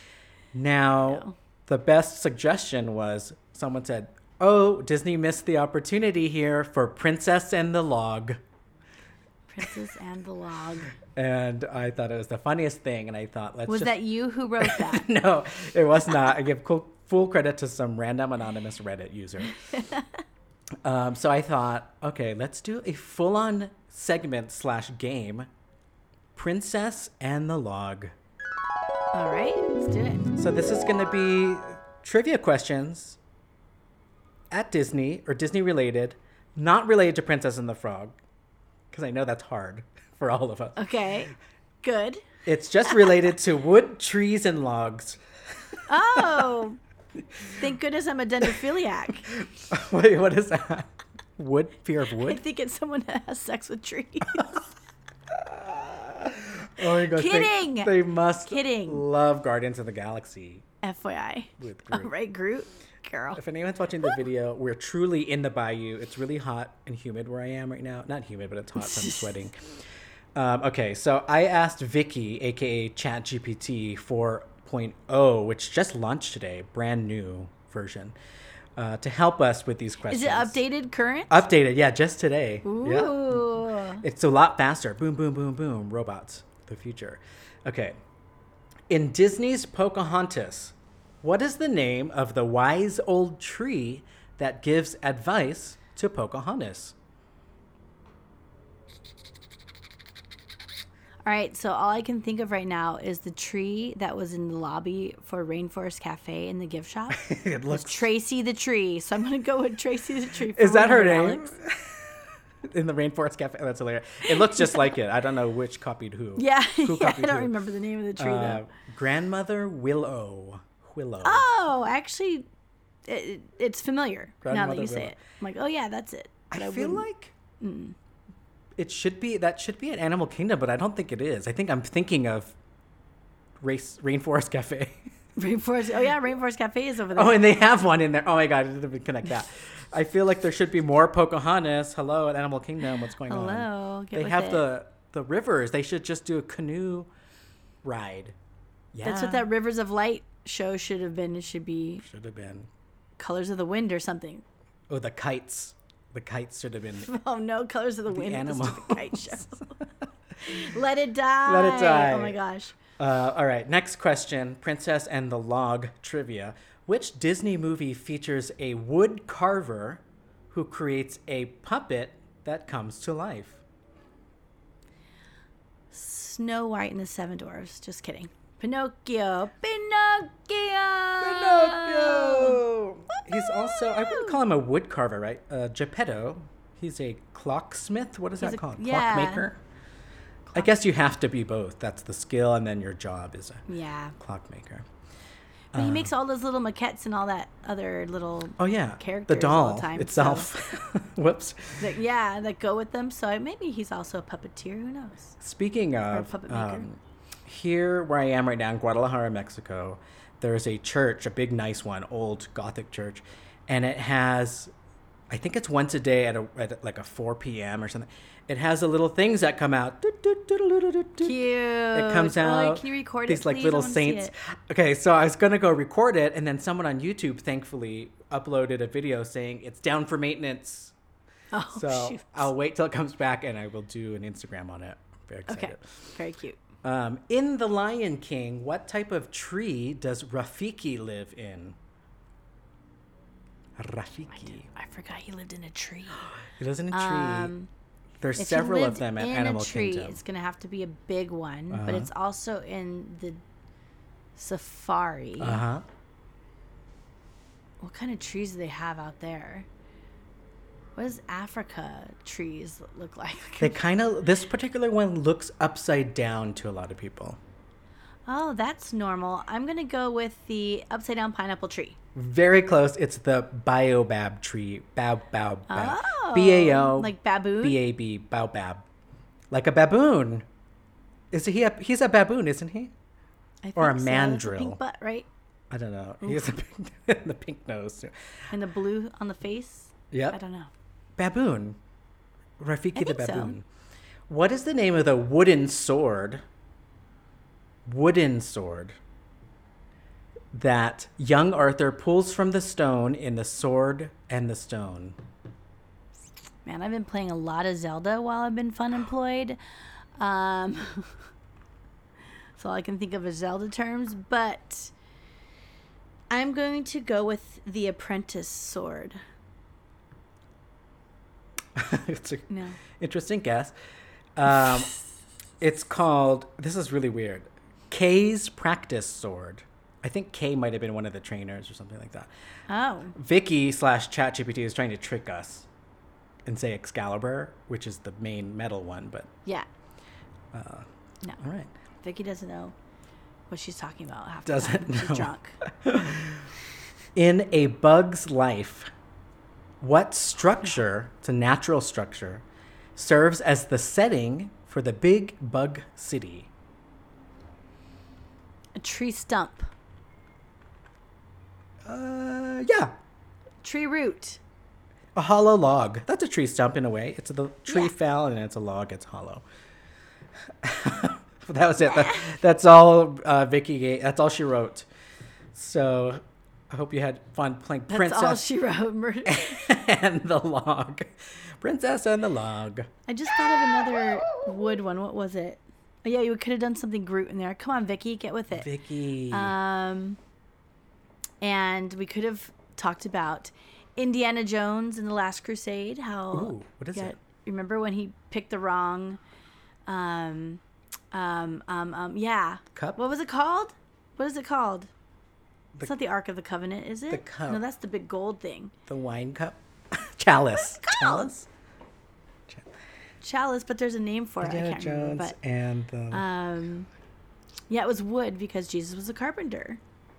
Speaker 2: Now,
Speaker 1: no.
Speaker 2: the best suggestion was someone said, oh, Disney missed the opportunity here for Princess and the Log.
Speaker 1: Princess and the Log.
Speaker 2: And I thought it was the funniest thing. And I thought, let's
Speaker 1: Was
Speaker 2: just...
Speaker 1: that you who wrote that?
Speaker 2: No, it was not. I give co- full credit to some random anonymous Reddit user. um, so I thought, okay, let's do a full-on segment slash game. Princess and the Log.
Speaker 1: All right, let's do it.
Speaker 2: So this is going to be trivia questions at Disney or Disney related, not related to Princess and the Frog, because I know that's hard for all of us.
Speaker 1: Okay, good.
Speaker 2: It's just related to wood, trees, and logs.
Speaker 1: Oh, thank goodness I'm a dendrophiliac.
Speaker 2: Wait, what is that? Wood? Fear of wood?
Speaker 1: I think it's someone that has sex with trees.
Speaker 2: Oh my gosh.
Speaker 1: Kidding.
Speaker 2: They, they must
Speaker 1: Kidding.
Speaker 2: love Guardians of the Galaxy.
Speaker 1: F Y I.
Speaker 2: With Groot.
Speaker 1: All right, Groot. Girl.
Speaker 2: If anyone's watching the video, we're truly in the bayou. It's really hot and humid where I am right now. Not humid, but it's hot from sweating. Um, okay, so I asked Vicky, a k a. ChatGPT four point oh, which just launched today, brand new version, uh, to help us with these questions.
Speaker 1: Is it updated current?
Speaker 2: Updated, yeah, just today.
Speaker 1: Ooh.
Speaker 2: Yeah. It's a lot faster. Boom, boom, boom, boom. Robots, the future. Okay. In Disney's Pocahontas, what is the name of the wise old tree that gives advice to Pocahontas?
Speaker 1: All right, so all I can think of right now is the tree that was in the lobby for Rainforest Cafe in the gift shop.
Speaker 2: It looks
Speaker 1: Tracy the Tree, so I'm going to go with Tracy the Tree.
Speaker 2: Is that her name? In the Rainforest Cafe? Oh, that's hilarious. It looks just like it. I don't know which copied who.
Speaker 1: Yeah,
Speaker 2: who
Speaker 1: yeah
Speaker 2: copied
Speaker 1: I don't
Speaker 2: who.
Speaker 1: remember the name of the tree,
Speaker 2: Uh,
Speaker 1: though.
Speaker 2: Grandmother Willow. Willow.
Speaker 1: Oh, actually, it, it's familiar now
Speaker 2: Grandmother
Speaker 1: that you say
Speaker 2: Willow.
Speaker 1: it. I'm like, oh, yeah, that's it.
Speaker 2: I,
Speaker 1: But
Speaker 2: I feel
Speaker 1: wouldn't-
Speaker 2: like
Speaker 1: Mm.
Speaker 2: it should be, that should be at Animal Kingdom, but I don't think it is. I think I'm thinking of Race, Rainforest Cafe.
Speaker 1: Rainforest. Oh, yeah, Rainforest Cafe is over there.
Speaker 2: Oh, and they have one in there. Oh my God, I didn't even connect that. I feel like there should be more Pocahontas. Hello at Animal Kingdom. What's going on?
Speaker 1: Hello. Get
Speaker 2: They
Speaker 1: with
Speaker 2: have
Speaker 1: it.
Speaker 2: the the rivers. They should just do a canoe ride. Yeah,
Speaker 1: That's what that Rivers of Light show should have been. It should be
Speaker 2: should have been.
Speaker 1: Colors of the Wind or something.
Speaker 2: Oh, the kites. The kites should have been.
Speaker 1: Oh no, Colors of the,
Speaker 2: The
Speaker 1: Wind.
Speaker 2: animals.
Speaker 1: The kite show. Let it die.
Speaker 2: Let it die.
Speaker 1: Oh my gosh.
Speaker 2: Uh, all right, next question. Princess and the Log trivia. Which Disney movie features a wood carver who creates a puppet that comes to life?
Speaker 1: Snow White and the Seven Dwarfs. Just kidding. Pinocchio. Pinocchio.
Speaker 2: Pinocchio! He's also, I wouldn't call him a wood carver, right? Uh, Geppetto. He's a clocksmith. What is
Speaker 1: He's
Speaker 2: that
Speaker 1: a-
Speaker 2: called?
Speaker 1: yeah.
Speaker 2: Clockmaker? I guess you have to be both. That's the skill, and then your job is a
Speaker 1: Yeah.
Speaker 2: clockmaker.
Speaker 1: But he
Speaker 2: Uh,
Speaker 1: makes all those little maquettes and all that other little,
Speaker 2: Oh, yeah.
Speaker 1: characters
Speaker 2: The
Speaker 1: all
Speaker 2: doll
Speaker 1: the time,
Speaker 2: itself. Whoops.
Speaker 1: that, yeah, that go with them. So maybe he's also a puppeteer. Who knows?
Speaker 2: Speaking of,
Speaker 1: puppet maker.
Speaker 2: um, here where I am right now in Guadalajara, Mexico, there's a church, a big, nice one, old Gothic church, and it has I think it's once a day at, a, at like a four p.m. or something. It has the little things that come out.
Speaker 1: Cute.
Speaker 2: It comes out.
Speaker 1: Oh, can you record
Speaker 2: these
Speaker 1: it,
Speaker 2: like
Speaker 1: please?
Speaker 2: little
Speaker 1: I wanna see
Speaker 2: saints.
Speaker 1: it.
Speaker 2: Okay, so I was gonna go record it, and then someone on YouTube thankfully uploaded a video saying it's down for maintenance.
Speaker 1: Oh,
Speaker 2: so
Speaker 1: shoot.
Speaker 2: I'll wait till it comes back, and I will do an Instagram on it. Very excited.
Speaker 1: Okay, very cute.
Speaker 2: Um, in The Lion King, what type of tree does Rafiki live in? Rafiki.
Speaker 1: I, did, I forgot he lived in a tree.
Speaker 2: He lives in a tree.
Speaker 1: Um,
Speaker 2: There's
Speaker 1: if he
Speaker 2: several of
Speaker 1: lived
Speaker 2: them at
Speaker 1: in
Speaker 2: Animal
Speaker 1: a tree,
Speaker 2: Kingdom.
Speaker 1: it's gonna have to be a big one,
Speaker 2: Uh-huh.
Speaker 1: but it's also in the safari.
Speaker 2: Uh huh.
Speaker 1: What kind of trees do they have out there? What does Africa trees look like?
Speaker 2: They kind of. This particular one looks upside down to a lot of people.
Speaker 1: Oh, that's normal. I'm gonna go with the upside down pineapple tree.
Speaker 2: Very close. It's the baobab tree. Bao bao bao.
Speaker 1: Oh,
Speaker 2: B A O.
Speaker 1: like baboon.
Speaker 2: B A B. Baobab. Like a baboon. Is he a? He's a baboon, isn't he?
Speaker 1: I
Speaker 2: or a
Speaker 1: think so. It's
Speaker 2: mandrill.
Speaker 1: pink butt, right?
Speaker 2: I don't know. He has a pink, the pink nose too.
Speaker 1: And the blue on the face.
Speaker 2: Yep.
Speaker 1: I don't know.
Speaker 2: Baboon. Rafiki
Speaker 1: I
Speaker 2: the
Speaker 1: think so.
Speaker 2: baboon. What is the name of the wooden sword? Wooden sword that young Arthur pulls from the stone in The Sword and the Stone.
Speaker 1: Man, I've been playing a lot of Zelda while I've been fun employed. Um, so all I can think of is Zelda terms, but I'm going to go with the apprentice sword.
Speaker 2: It's an
Speaker 1: No.
Speaker 2: interesting guess. Um, it's called, this is really weird, Kay's practice sword. I think Kay might have been one of the trainers or something like that.
Speaker 1: Oh.
Speaker 2: Vicky slash ChatGPT is trying to trick us and say Excalibur, which is the main metal one, but
Speaker 1: Yeah.
Speaker 2: uh,
Speaker 1: No.
Speaker 2: all right.
Speaker 1: Vicky doesn't know what she's talking about half the
Speaker 2: Doesn't
Speaker 1: time. She's
Speaker 2: know.
Speaker 1: drunk.
Speaker 2: In A Bug's Life, what structure, it's a natural structure, serves as the setting for the Big Bug City?
Speaker 1: A tree stump.
Speaker 2: Uh, yeah.
Speaker 1: Tree root.
Speaker 2: A hollow log. That's a tree stump in a way. It's the tree
Speaker 1: Yeah.
Speaker 2: fell and it's a log. It's hollow. That was it. That, that's all uh, Vicky gave. That's all she wrote. So I hope you had fun playing
Speaker 1: That's
Speaker 2: Princess
Speaker 1: all she wrote. Mur-
Speaker 2: and the Log. Princess and the Log.
Speaker 1: I just thought of another wood one. What was it? Oh, yeah, you could have done something Groot in there. Come on, Vicky, get with it.
Speaker 2: Vicky.
Speaker 1: Um, and we could have talked about Indiana Jones and the Last Crusade. How?
Speaker 2: Ooh, what is
Speaker 1: yeah,
Speaker 2: it?
Speaker 1: Remember when he picked the wrong? Um, um, um, um. Yeah.
Speaker 2: Cup?
Speaker 1: What was it called? What is it called?
Speaker 2: The-
Speaker 1: it's not the Ark of the Covenant, is it?
Speaker 2: The cup.
Speaker 1: No, that's the big gold thing.
Speaker 2: The wine cup? Chalice.
Speaker 1: it called?
Speaker 2: Chalice?
Speaker 1: Chalice, but there's a name for it. I
Speaker 2: Indiana
Speaker 1: can't remember.
Speaker 2: Jones
Speaker 1: But
Speaker 2: and the...
Speaker 1: um, yeah, it was wood because Jesus was a carpenter.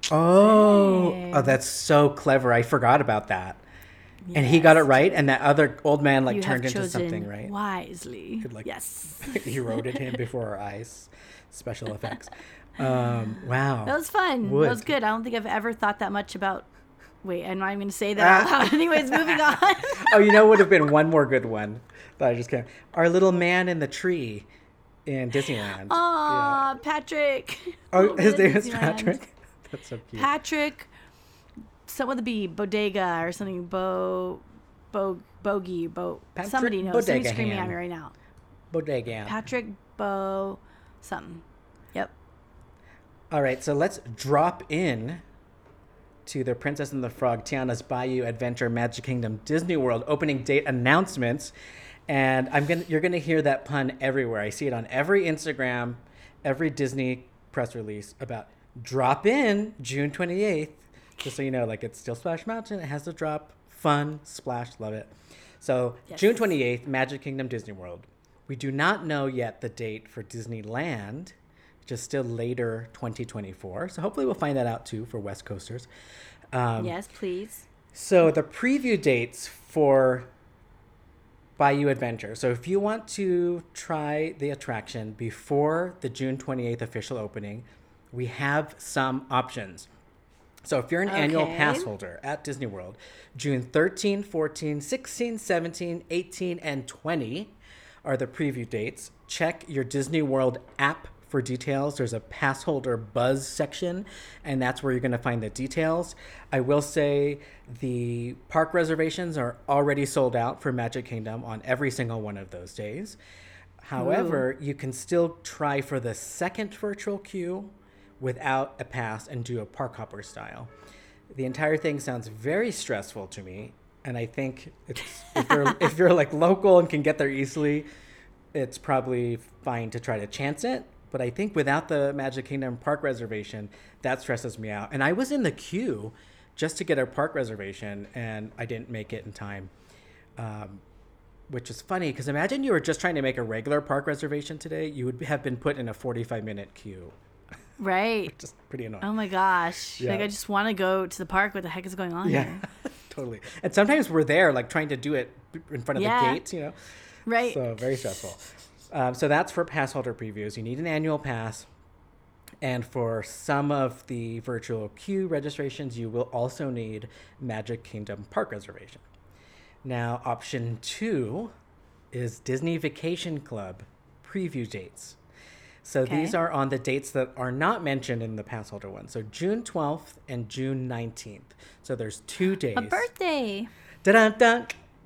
Speaker 2: oh,
Speaker 1: Hey.
Speaker 2: oh, that's so clever. I forgot about that. And he got it
Speaker 1: Yes.
Speaker 2: right, and that other old man like
Speaker 1: You
Speaker 2: turned
Speaker 1: have
Speaker 2: into
Speaker 1: chosen
Speaker 2: something, right?
Speaker 1: wisely.
Speaker 2: It, like,
Speaker 1: yes.
Speaker 2: eroded him before our eyes. Special effects. Um, wow.
Speaker 1: That was fun.
Speaker 2: Wood.
Speaker 1: That was good. I don't think I've ever thought that much about. Wait, I'm not even going to say that out loud. Anyways, moving on.
Speaker 2: Oh, you know, would have been one more good one that I just can't. Our little man in the tree in Disneyland.
Speaker 1: Aw, Patrick.
Speaker 2: Oh,
Speaker 1: Little
Speaker 2: his
Speaker 1: bit
Speaker 2: name
Speaker 1: of
Speaker 2: is
Speaker 1: Disneyland.
Speaker 2: Patrick. That's so cute.
Speaker 1: Patrick. Something with a B. Bodega or something. Bo. Bo. Bogey. Bo.
Speaker 2: Patrick
Speaker 1: Somebody knows. Somebody's
Speaker 2: Bodega
Speaker 1: screaming at
Speaker 2: Hand.
Speaker 1: me right now.
Speaker 2: Bodega.
Speaker 1: Patrick Bo. Something. Yep.
Speaker 2: All right, so let's drop in to the Princess and the Frog, Tiana's Bayou Adventure Magic Kingdom Disney World opening date announcements. And I'm gonna you're gonna hear that pun everywhere. I see it on every Instagram, every Disney press release about drop in June twenty-eighth. Just so you know, like it's still Splash Mountain. It has to drop. Fun, splash, love it. So
Speaker 1: Yes.
Speaker 2: June twenty-eighth, Magic Kingdom Disney World. We do not know yet the date for Disneyland, which is still later twenty twenty-four. So hopefully we'll find that out too for West Coasters. Um,
Speaker 1: Yes, please.
Speaker 2: So the preview dates for Bayou Adventure. So if you want to try the attraction before the June twenty-eighth official opening, we have some options. So if you're an okay. annual pass holder at Disney World, June thirteenth, fourteenth, sixteenth, seventeenth, eighteenth, and twentieth are the preview dates. Check your Disney World app for details. There's a pass holder buzz section, and that's where you're going to find the details. I will say the park reservations are already sold out for Magic Kingdom on every single one of those days. However, Ooh. you can still try for the second virtual queue without a pass and do a park hopper style. The entire thing sounds very stressful to me, and I think it's, if you're if you're like local and can get there easily, it's probably fine to try to chance it. But I think without the Magic Kingdom park reservation, that stresses me out. And I was in the queue just to get a park reservation, and I didn't make it in time, um, which is funny because imagine you were just trying to make a regular park reservation today, you would have been put in a forty-five minute queue.
Speaker 1: Right.
Speaker 2: Just pretty annoying.
Speaker 1: Oh my gosh. Yeah. Like I just want to go to the park. What the heck is going on
Speaker 2: yeah.
Speaker 1: here?
Speaker 2: Totally. And sometimes we're there like trying to do it in front of yeah. the gates, you know?
Speaker 1: Right.
Speaker 2: So very stressful. Um, so that's for pass holder previews. You need an annual pass. And for some of the virtual queue registrations, you will also need Magic Kingdom park reservation. Now, option two is Disney Vacation Club preview dates. So okay. these are on the dates that are not mentioned in the pass holder one. So June twelfth and June nineteenth. So there's two days.
Speaker 1: A birthday.
Speaker 2: Da-dun-dun.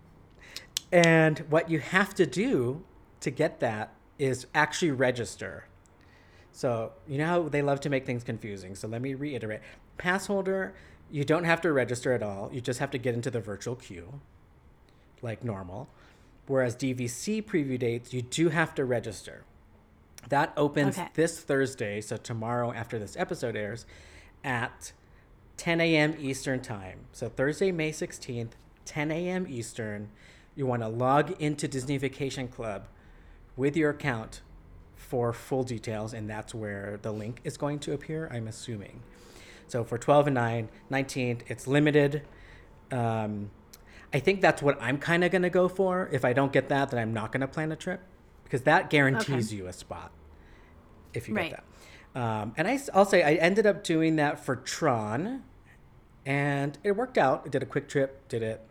Speaker 2: And what you have to do to get that is actually register. So you know how they love to make things confusing. So let me reiterate. Pass holder, you don't have to register at all. You just have to get into the virtual queue like normal. Whereas D V C preview dates, you do have to register. That opens okay. this Thursday, so tomorrow after this episode airs, at ten a.m. Eastern time. So Thursday, May sixteenth, ten a.m. Eastern. You want to log into Disney Vacation Club with your account for full details, and that's where the link is going to appear, I'm assuming. So for twelve and nine, nineteenth, it's limited. Um, I think that's what I'm kind of going to go for. If I don't get that, then I'm not going to plan a trip. Because that guarantees okay. you a spot if you right. get that. Um, and I, I'll say I ended up doing that for Tron, and it worked out. I did a quick trip, did it.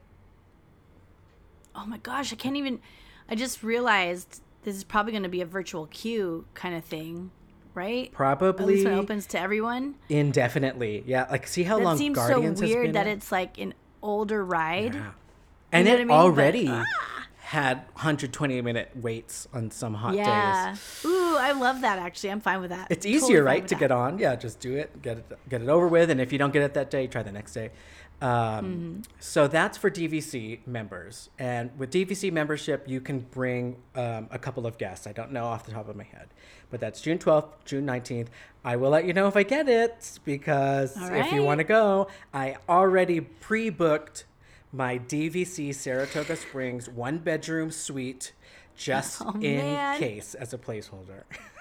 Speaker 1: Oh my gosh, I can't even... I just realized this is probably going to be a virtual queue kind of thing, right?
Speaker 2: Probably.
Speaker 1: At least when it opens to everyone.
Speaker 2: Indefinitely. Yeah, like see how
Speaker 1: that
Speaker 2: long
Speaker 1: seems
Speaker 2: Guardians
Speaker 1: so weird
Speaker 2: has been
Speaker 1: that
Speaker 2: in?
Speaker 1: It's like an older ride.
Speaker 2: Yeah. And
Speaker 1: you know
Speaker 2: it I mean? already... But, ah! had one hundred twenty minute waits on some hot
Speaker 1: yeah.
Speaker 2: days.
Speaker 1: Ooh, I love that actually. I'm fine with that.
Speaker 2: It's easier, totally right, to that. get on. Yeah, just do it, get it get it over with, and if you don't get it that day, try the next day. Um, mm-hmm. So that's for D V C members. And with D V C membership, you can bring um, a couple of guests. I don't know off the top of my head, but that's June twelfth, June nineteenth. I will let you know if I get it, because right. if you want to go, I already pre-booked my D V C Saratoga Springs one bedroom suite just oh, in man. case as a placeholder.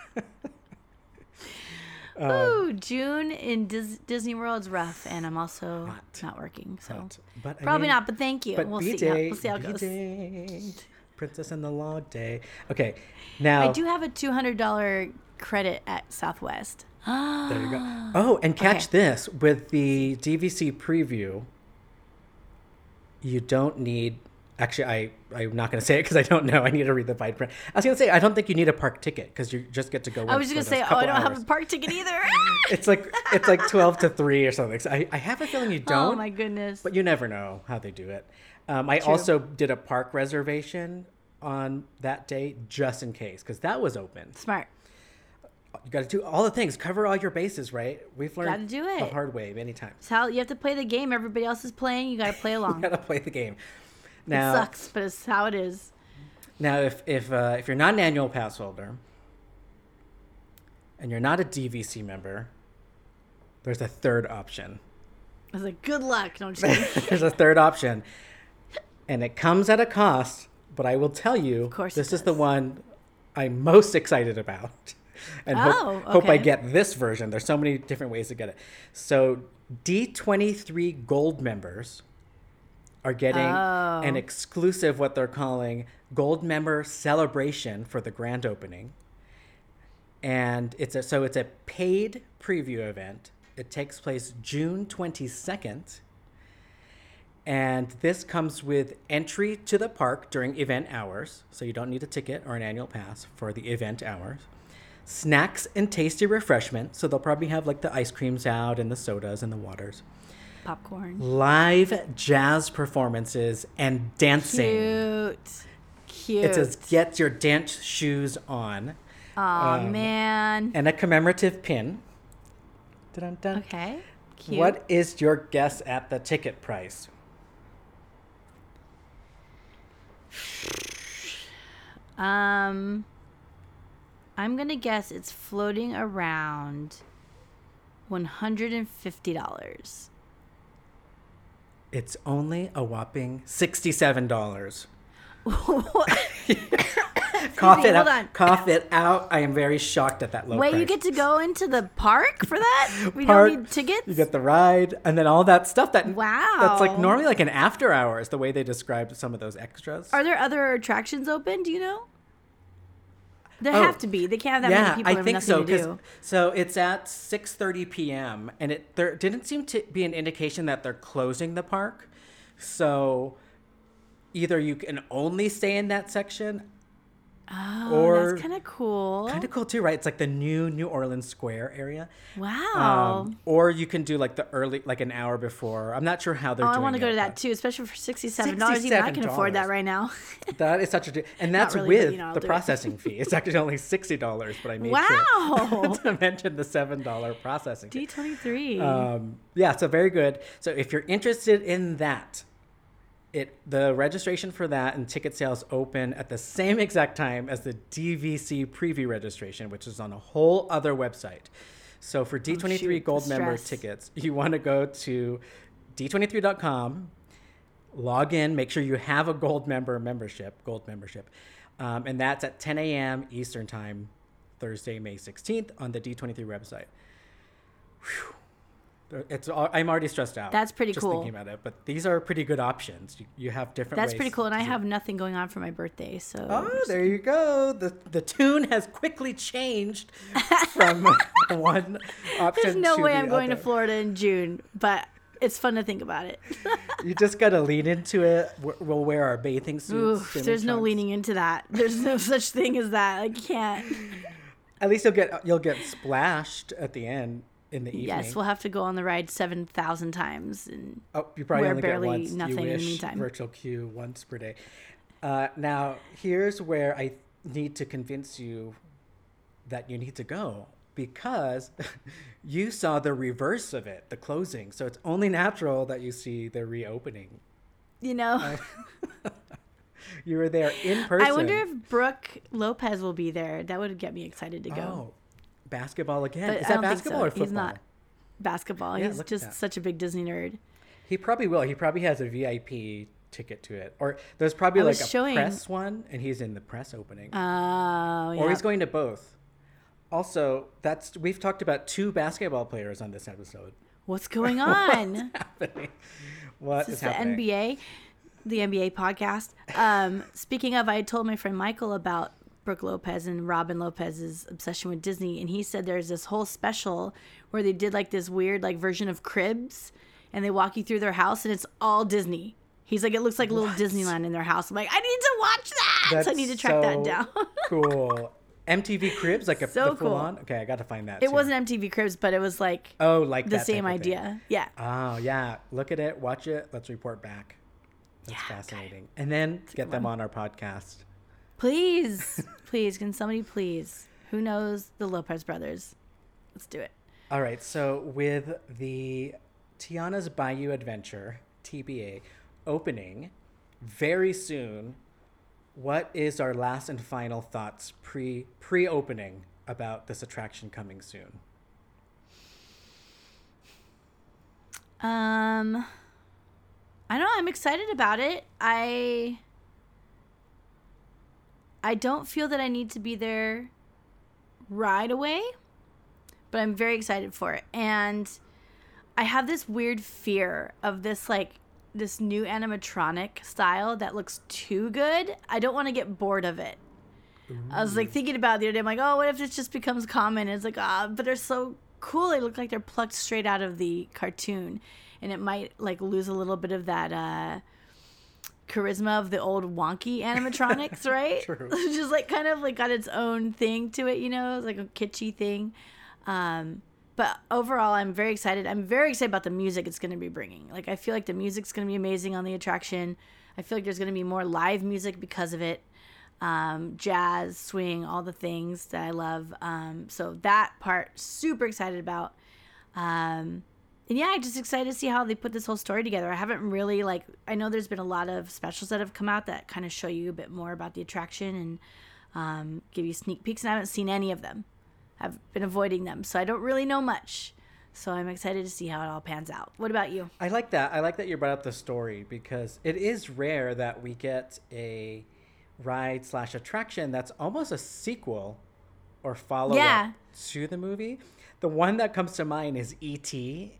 Speaker 1: um, Ooh, June in Dis- Disney World's rough, and I'm also hot. not working, so hot. But, probably I mean, not. But thank you.
Speaker 2: But
Speaker 1: we'll
Speaker 2: B-Day,
Speaker 1: see. How, we'll see how it goes.
Speaker 2: B-Day, Princess and the Log Day. Okay, now
Speaker 1: I do have a two hundred dollars credit at Southwest.
Speaker 2: There you go. Oh, and catch okay. this with the D V C preview. You don't need, actually, I, I'm not going to say it because I don't know. I need to read the fine print. I was going to say, I don't think you need a park ticket because you just get to go.
Speaker 1: I was just going to say, oh, I don't hours. have a park ticket either.
Speaker 2: it's like it's like twelve to three or something. So I, I have a feeling you don't.
Speaker 1: Oh, my goodness.
Speaker 2: But you never know how they do it. Um, I
Speaker 1: True.
Speaker 2: also did a park reservation on that day just in case because that was open.
Speaker 1: Smart.
Speaker 2: You got to do all the things, cover all your bases, right? We've learned
Speaker 1: gotta do it.
Speaker 2: the hard way many times.
Speaker 1: It's how you have to play the game. Everybody else is playing. You got to play along.
Speaker 2: You got to play the game. Now,
Speaker 1: it sucks, but it's how it is.
Speaker 2: Now, if if uh, if you're not an annual pass holder and you're not a D V C member, there's a third option.
Speaker 1: I was like, good luck. No, I'm just kidding.
Speaker 2: There's a third option, and it comes at a cost. But I will tell you,
Speaker 1: of course
Speaker 2: this is the one I'm most excited about. And
Speaker 1: oh,
Speaker 2: hope,
Speaker 1: okay.
Speaker 2: hope I get this version. There's so many different ways to get it. So D twenty-three Gold members are getting
Speaker 1: oh.
Speaker 2: an exclusive, what they're calling Gold Member Celebration for the grand opening. And it's a so it's a paid preview event. It takes place June twenty-second. And this comes with entry to the park during event hours. So you don't need a ticket or an annual pass for the event hours. Snacks and tasty refreshment. So they'll probably have like the ice creams out and the sodas and the waters.
Speaker 1: Popcorn.
Speaker 2: Live jazz performances and dancing.
Speaker 1: Cute. Cute.
Speaker 2: It says, get your dance shoes on.
Speaker 1: Aw, um, man.
Speaker 2: And a commemorative pin. Dun-dun-dun.
Speaker 1: Okay. Cute.
Speaker 2: What is your guess at the ticket price?
Speaker 1: Um, I'm going to guess it's floating around one hundred fifty dollars.
Speaker 2: It's only a whopping sixty-seven dollars. Cough it out. Cough it out. I am very shocked at that low
Speaker 1: Wait,
Speaker 2: price.
Speaker 1: you get to go into the park for that? We
Speaker 2: Park,
Speaker 1: don't need tickets?
Speaker 2: You get the ride and then all that stuff. That
Speaker 1: Wow.
Speaker 2: That's like normally like an after hours, the way they described some of those extras.
Speaker 1: Are there other attractions open? Do you know? There
Speaker 2: Oh,
Speaker 1: have to be. They can't have that
Speaker 2: yeah,
Speaker 1: many people
Speaker 2: I
Speaker 1: have
Speaker 2: think
Speaker 1: nothing
Speaker 2: so.
Speaker 1: to do.
Speaker 2: So it's at six thirty p.m. and it there didn't seem to be an indication that they're closing the park. So either you can only stay in that section.
Speaker 1: Oh,
Speaker 2: or
Speaker 1: that's kind of cool.
Speaker 2: Kind of cool too, right? It's like the new New Orleans Square area.
Speaker 1: Wow.
Speaker 2: Um, or you can do like the early, like an hour before. I'm not sure how they're
Speaker 1: oh,
Speaker 2: doing it.
Speaker 1: I want to go to that too, especially for sixty-seven dollars. Even I can afford that right now.
Speaker 2: That is such a, and that's really, with but, you know, the processing fee. It's actually only sixty dollars, but I made
Speaker 1: wow.
Speaker 2: sure to mention the seven dollars processing fee.
Speaker 1: D twenty-three.
Speaker 2: Um, yeah, so very good. So if you're interested in that, It the registration for that and ticket sales open at the same exact time as the D V C preview registration, which is on a whole other website. So for D twenty-three oh, Gold member tickets, you want to go to D twenty-three dot com, log in, make sure you have a Gold member membership, Gold membership, um, and that's at ten a.m. Eastern Time, Thursday, May sixteenth on the D twenty-three website. Whew. It's. I'm already stressed out.
Speaker 1: That's pretty
Speaker 2: just
Speaker 1: cool.
Speaker 2: Thinking about it, but these are pretty good options. You, you have different.
Speaker 1: That's
Speaker 2: ways
Speaker 1: pretty cool, and I
Speaker 2: do.
Speaker 1: have nothing going on for my birthday, so.
Speaker 2: Oh, there you go. the The tune has quickly changed from one option.
Speaker 1: There's no
Speaker 2: to
Speaker 1: way
Speaker 2: the
Speaker 1: I'm going
Speaker 2: other.
Speaker 1: to Florida in June, but it's fun to think about it.
Speaker 2: You just gotta lean into it. We'll wear our bathing suits.
Speaker 1: Oof, there's no leaning into that. There's no such thing as that. I can't.
Speaker 2: At least you'll get you'll get splashed at the end. In the evening.
Speaker 1: Yes, we'll have to go on the ride seven thousand times and
Speaker 2: oh, you probably
Speaker 1: wear
Speaker 2: only
Speaker 1: barely
Speaker 2: get once.
Speaker 1: nothing
Speaker 2: you wish
Speaker 1: in the meantime.
Speaker 2: Virtual queue once per day. Uh, now, here's where I need to convince you that you need to go because you saw the reverse of it, the closing. So it's only natural that you see the reopening.
Speaker 1: You know,
Speaker 2: uh, you were there in person.
Speaker 1: I wonder if Brooke Lopez will be there. That would get me excited to go.
Speaker 2: Oh. Basketball again.
Speaker 1: But
Speaker 2: Is
Speaker 1: I
Speaker 2: that
Speaker 1: don't
Speaker 2: basketball
Speaker 1: think so.
Speaker 2: or football?
Speaker 1: He's not basketball.
Speaker 2: Yeah,
Speaker 1: He's just such a big Disney nerd.
Speaker 2: He probably will. He probably has a V I P ticket to it. Or there's probably
Speaker 1: I
Speaker 2: like a
Speaker 1: showing...
Speaker 2: press one and he's in the press opening.
Speaker 1: Oh, uh, yeah.
Speaker 2: Or he's going to both. Also, that's we've talked about two basketball players on this episode.
Speaker 1: What's going on?
Speaker 2: What's happening? What
Speaker 1: is,
Speaker 2: is
Speaker 1: this
Speaker 2: happening?
Speaker 1: The N B A, the N B A podcast. Um, speaking of, I told my friend Michael about Brooke Lopez and Robin Lopez's obsession with Disney, and he said there's this whole special where they did like this weird like version of Cribs, and they walk you through their house, and it's all Disney. He's like, it looks like a little
Speaker 2: What?
Speaker 1: Disneyland in their house. I'm like, I need to watch that.
Speaker 2: That's
Speaker 1: so I need to track
Speaker 2: so
Speaker 1: that down.
Speaker 2: Cool. M T V Cribs, like a
Speaker 1: So
Speaker 2: the full
Speaker 1: cool.
Speaker 2: on. Okay, I got to find that.
Speaker 1: It
Speaker 2: too.
Speaker 1: wasn't M T V Cribs, but it was like
Speaker 2: oh, like
Speaker 1: the
Speaker 2: that
Speaker 1: same
Speaker 2: type of thing.
Speaker 1: idea. Yeah.
Speaker 2: Oh yeah, look at it, watch it. Let's report back. That's
Speaker 1: Yeah,
Speaker 2: fascinating. And then
Speaker 1: That's a
Speaker 2: get
Speaker 1: good
Speaker 2: them
Speaker 1: one.
Speaker 2: on our podcast.
Speaker 1: Please, please, can somebody please? Who knows the Lopez brothers? Let's do it.
Speaker 2: All right, so with the Tiana's Bayou Adventure, T B A, opening very soon, what is our last and final thoughts pre pre-opening about this attraction coming soon?
Speaker 1: Um, I don't know. I'm excited about it. I I don't feel that I need to be there right away, but I'm very excited for it. And I have this weird fear of this like this new animatronic style that looks too good. I don't want to get bored of it. Ooh. I was like thinking about it the other day. I'm like, oh, what if this just becomes common? It's like, ah, but they're so cool. They look like they're plucked straight out of the cartoon, and it might like lose a little bit of that uh, charisma of the old wonky animatronics, right?
Speaker 2: True.
Speaker 1: Just like kind of like got its own thing to it, you know, it's like a kitschy thing. Um, but overall, I'm very excited. I'm very excited about the music it's going to be bringing. Like, I feel like the music's going to be amazing on the attraction. I feel like there's going to be more live music because of it. Um, jazz, swing, all the things that I love. Um, so that part, super excited about. Um, and yeah, I'm just excited to see how they put this whole story together. I haven't really, like, I know there's been a lot of specials that have come out that kind of show you a bit more about the attraction and um, give you sneak peeks, and I haven't seen any of them. I've been avoiding them, so I don't really know much. So I'm excited to see how it all pans out. What about you?
Speaker 2: I like that. I like that you brought up the story, because it is rare that we get a ride slash attraction that's almost a sequel or follow
Speaker 1: yeah.
Speaker 2: up to the movie. The one that comes to mind is E T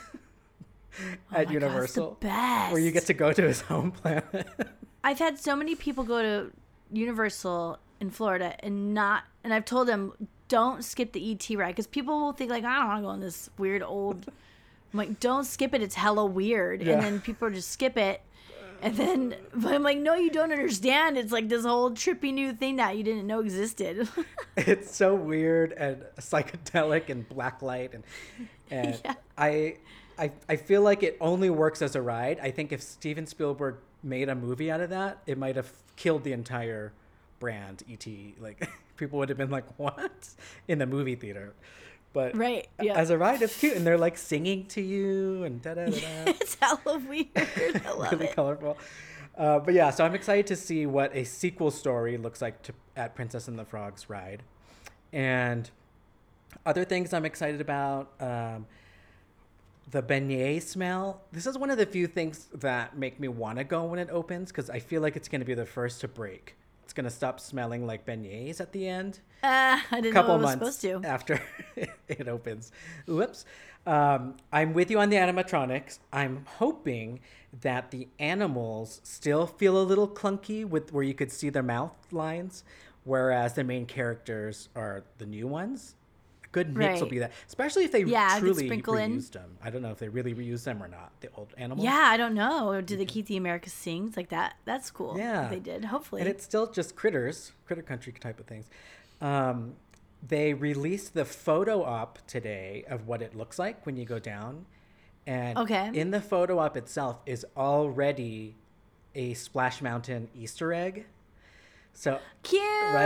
Speaker 2: at
Speaker 1: oh
Speaker 2: Universal,
Speaker 1: gosh, the best.
Speaker 2: where you get to go to his home planet.
Speaker 1: I've had so many people go to Universal in Florida and not, and I've told them, don't skip the E T ride, because people will think like, I don't want to go on this weird old. I'm like, don't skip it. It's hella weird. Yeah. And then people just skip it. And then, but I'm like, no, you don't understand. It's like this whole trippy new thing that you didn't know existed.
Speaker 2: It's so weird and psychedelic and blacklight. And, and yeah. I, I, I feel like it only works as a ride. I think if Steven Spielberg made a movie out of that, it might have killed the entire brand, E T. Like, people would have been like, what? In the movie theater. But
Speaker 1: right, yeah.
Speaker 2: as a ride, it's cute. And they're like singing to you and da da da da.
Speaker 1: It's hella weird. I love
Speaker 2: really
Speaker 1: it.
Speaker 2: colorful. Uh, but yeah, so I'm excited to see what a sequel story looks like to, at Princess and the Frog's ride. And other things I'm excited about, um, the beignet smell. This is one of the few things that make me want to go when it opens, because I feel like it's going to be the first to break. It's going to stop smelling like beignets at the end.
Speaker 1: Uh, I didn't
Speaker 2: couple
Speaker 1: know it was
Speaker 2: months
Speaker 1: supposed to.
Speaker 2: After it opens. Whoops. Um, I'm with you on the animatronics. I'm hoping that the animals still feel a little clunky with where you could see their mouth lines, whereas the main characters are the new ones. A good mix
Speaker 1: right.
Speaker 2: will be that, especially if they
Speaker 1: yeah,
Speaker 2: truly
Speaker 1: sprinkle in.
Speaker 2: reused them. I don't know if they really reused them or not, the old animals.
Speaker 1: Yeah, I don't know. Or did they keep the Americas Sings like that? That's cool.
Speaker 2: Yeah.
Speaker 1: If they did, hopefully.
Speaker 2: And it's still just critters, critter country type of things. Um, they released the photo op today of what it looks like when you go down. And
Speaker 1: okay.
Speaker 2: in the photo op itself is already a Splash Mountain Easter egg. So
Speaker 1: cute.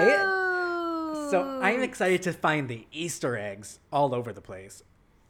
Speaker 2: Right? So I'm excited to find the Easter eggs all over the place.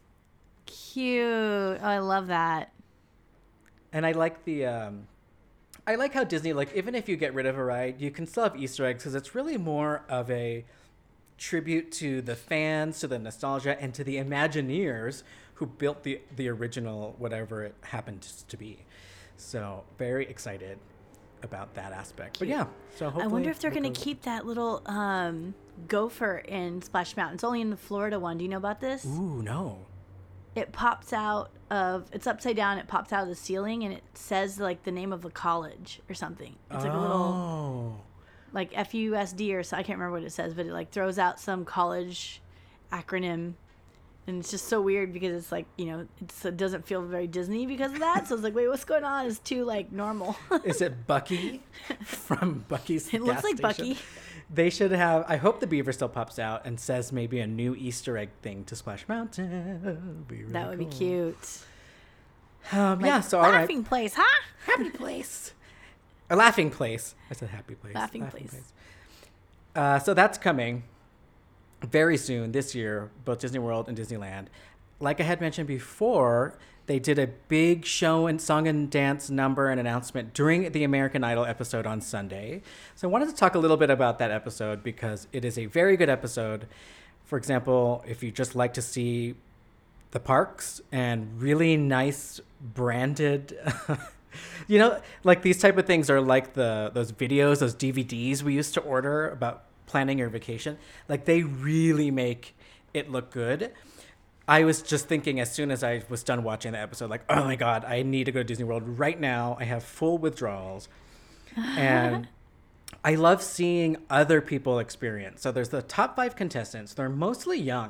Speaker 1: Cute. Oh, I love that.
Speaker 2: And I like the um I like how Disney, like, even if you get rid of a ride, you can still have Easter eggs, because it's really more of a tribute to the fans, to the nostalgia, and to the Imagineers who built the, the original, whatever it happened to be. So very excited about that aspect. Cute. But yeah, so hopefully.
Speaker 1: I wonder if they're
Speaker 2: we'll
Speaker 1: going to keep that little um, gopher in Splash Mountain. It's only in the Florida one. Do you know about this?
Speaker 2: Ooh, no.
Speaker 1: It pops out of, it's upside down, it pops out of the ceiling, and it says like the name of a college or something. It's like
Speaker 2: oh.
Speaker 1: a little, like F U S D or so, I can't remember what it says, but it like throws out some college acronym. And it's just so weird because it's like, you know, it's, it doesn't feel very Disney because of that. So it's like, wait, what's going on? It's too like normal.
Speaker 2: Is it Bucky from Bucky's
Speaker 1: It looks like
Speaker 2: station?
Speaker 1: Bucky.
Speaker 2: They should have, I hope the beaver still pops out and says maybe a new Easter egg thing to Splash Mountain. Be really
Speaker 1: that would
Speaker 2: cool.
Speaker 1: be cute.
Speaker 2: Um,
Speaker 1: like,
Speaker 2: yeah, so all right.
Speaker 1: Laughing place, huh?
Speaker 2: Happy place. A laughing place. I said happy place.
Speaker 1: Laughing, laughing place. place.
Speaker 2: Uh, so that's coming very soon this year, both Disney World and Disneyland. Like I had mentioned before, they did a big show and song and dance number and announcement during the American Idol episode on Sunday. So I wanted to talk a little bit about that episode because it is a very good episode. For example, if you just like to see the parks and really nice branded, you know, like these type of things are like the those videos, those D V Ds we used to order about planning your vacation. Like they really make it look good. I was just thinking as soon as I was done watching the episode, like, oh my God, I need to go to Disney World right now. I have full withdrawals. And I love seeing other people experience. So there's the top five contestants. They're mostly young.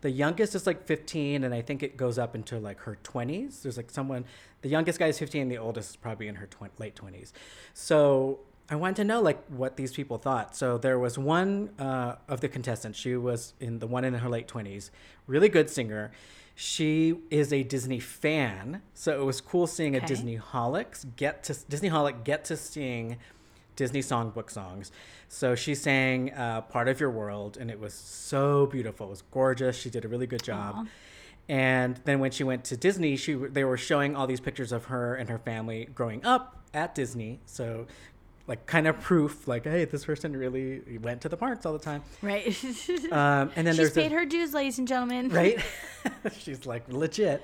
Speaker 2: The youngest is like fifteen, and I think it goes up into like her twenties. There's like someone, the youngest guy is fifteen, the oldest is probably in her tw- late twenties. So I wanted to know like what these people thought. So there was one uh, of the contestants. She was in the one in her late twenties, really good singer. She is a Disney fan, so it was cool seeing okay. a Disney holic get to Disney holic get to sing Disney songbook songs. So she sang uh, Part of Your World, and it was so beautiful. It was gorgeous. She did a really good job. Aww. And then when she went to Disney, she they were showing all these pictures of her and her family growing up at Disney. So like kind of proof, like, hey, this person really went to the parks all the time.
Speaker 1: Right.
Speaker 2: um, and then
Speaker 1: She's
Speaker 2: there's
Speaker 1: paid
Speaker 2: a,
Speaker 1: her dues, ladies and gentlemen.
Speaker 2: Right? She's like legit.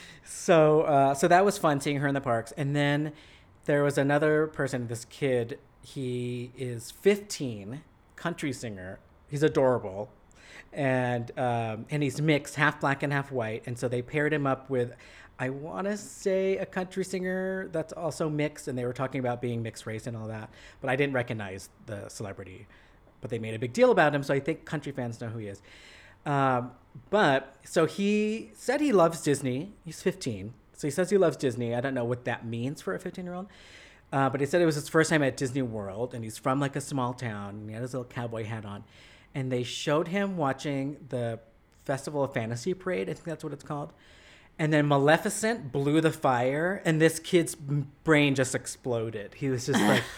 Speaker 2: So uh, so that was fun seeing her in the parks. And then there was another person, this kid. He is fifteen, country singer. He's adorable. And um, and he's mixed, half black and half white. And so they paired him up with, I want to say, a country singer that's also mixed. And they were talking about being mixed race and all that. But I didn't recognize the celebrity. But they made a big deal about him. So I think country fans know who he is. Um, but so he said he loves Disney. He's fifteen. So he says he loves Disney. I don't know what that means for a fifteen-year-old. Uh, but he said it was his first time at Disney World, and he's from like a small town, and he had his little cowboy hat on. And they showed him watching the Festival of Fantasy Parade, I think that's what it's called. And then Maleficent blew the fire, and this kid's brain just exploded. He was just like,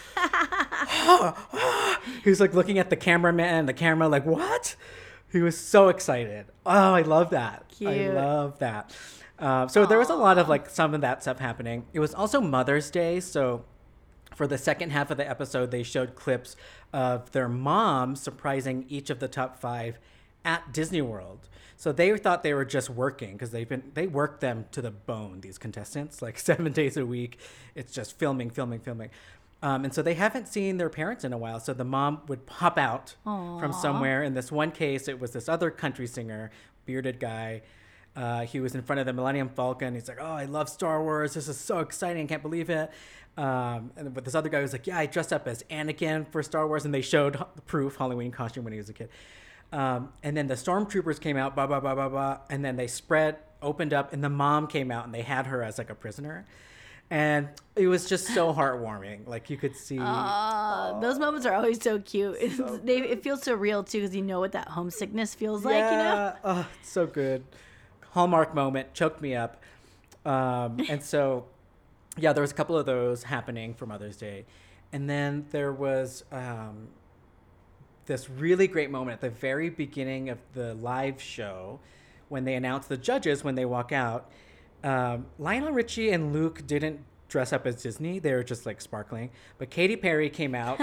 Speaker 2: oh, oh. He was like looking at the cameraman, the camera, like, what? He was so excited. Oh, I love that.
Speaker 1: Cute.
Speaker 2: I love that. Uh, so Aww. There was a lot of like some of that stuff happening. It was also Mother's Day, so for the second half of the episode, they showed clips of their mom surprising each of the top five at Disney World. So they thought they were just working because they've been they work them to the bone, these contestants, like seven days a week. It's just filming, filming, filming. Um, and so they haven't seen their parents in a while. So the mom would pop out Aww. From somewhere. In this one case, it was this other country singer, bearded guy. Uh, he was in front of the Millennium Falcon. He's like, oh, I love Star Wars. This is so exciting. I can't believe it. Um, and but this other guy was like, yeah, I dressed up as Anakin for Star Wars. And they showed the proof, Halloween costume when he was a kid. Um, and then the stormtroopers came out, blah, blah, blah, blah, blah. And then they spread, opened up, and the mom came out, and they had her as like a prisoner. And it was just so heartwarming. Like you could see.
Speaker 1: Uh, oh, those moments are always so cute. So they, it feels so real, too, because you know what that homesickness feels
Speaker 2: yeah.
Speaker 1: like, you know?
Speaker 2: Oh, it's so good. Hallmark moment, choked me up. Um, and so, yeah, there was a couple of those happening for Mother's Day. And then there was um, this really great moment at the very beginning of the live show when they announced the judges when they walk out. Um, Lionel Richie and Luke didn't dress up as Disney. They were just like sparkling. But Katy Perry came out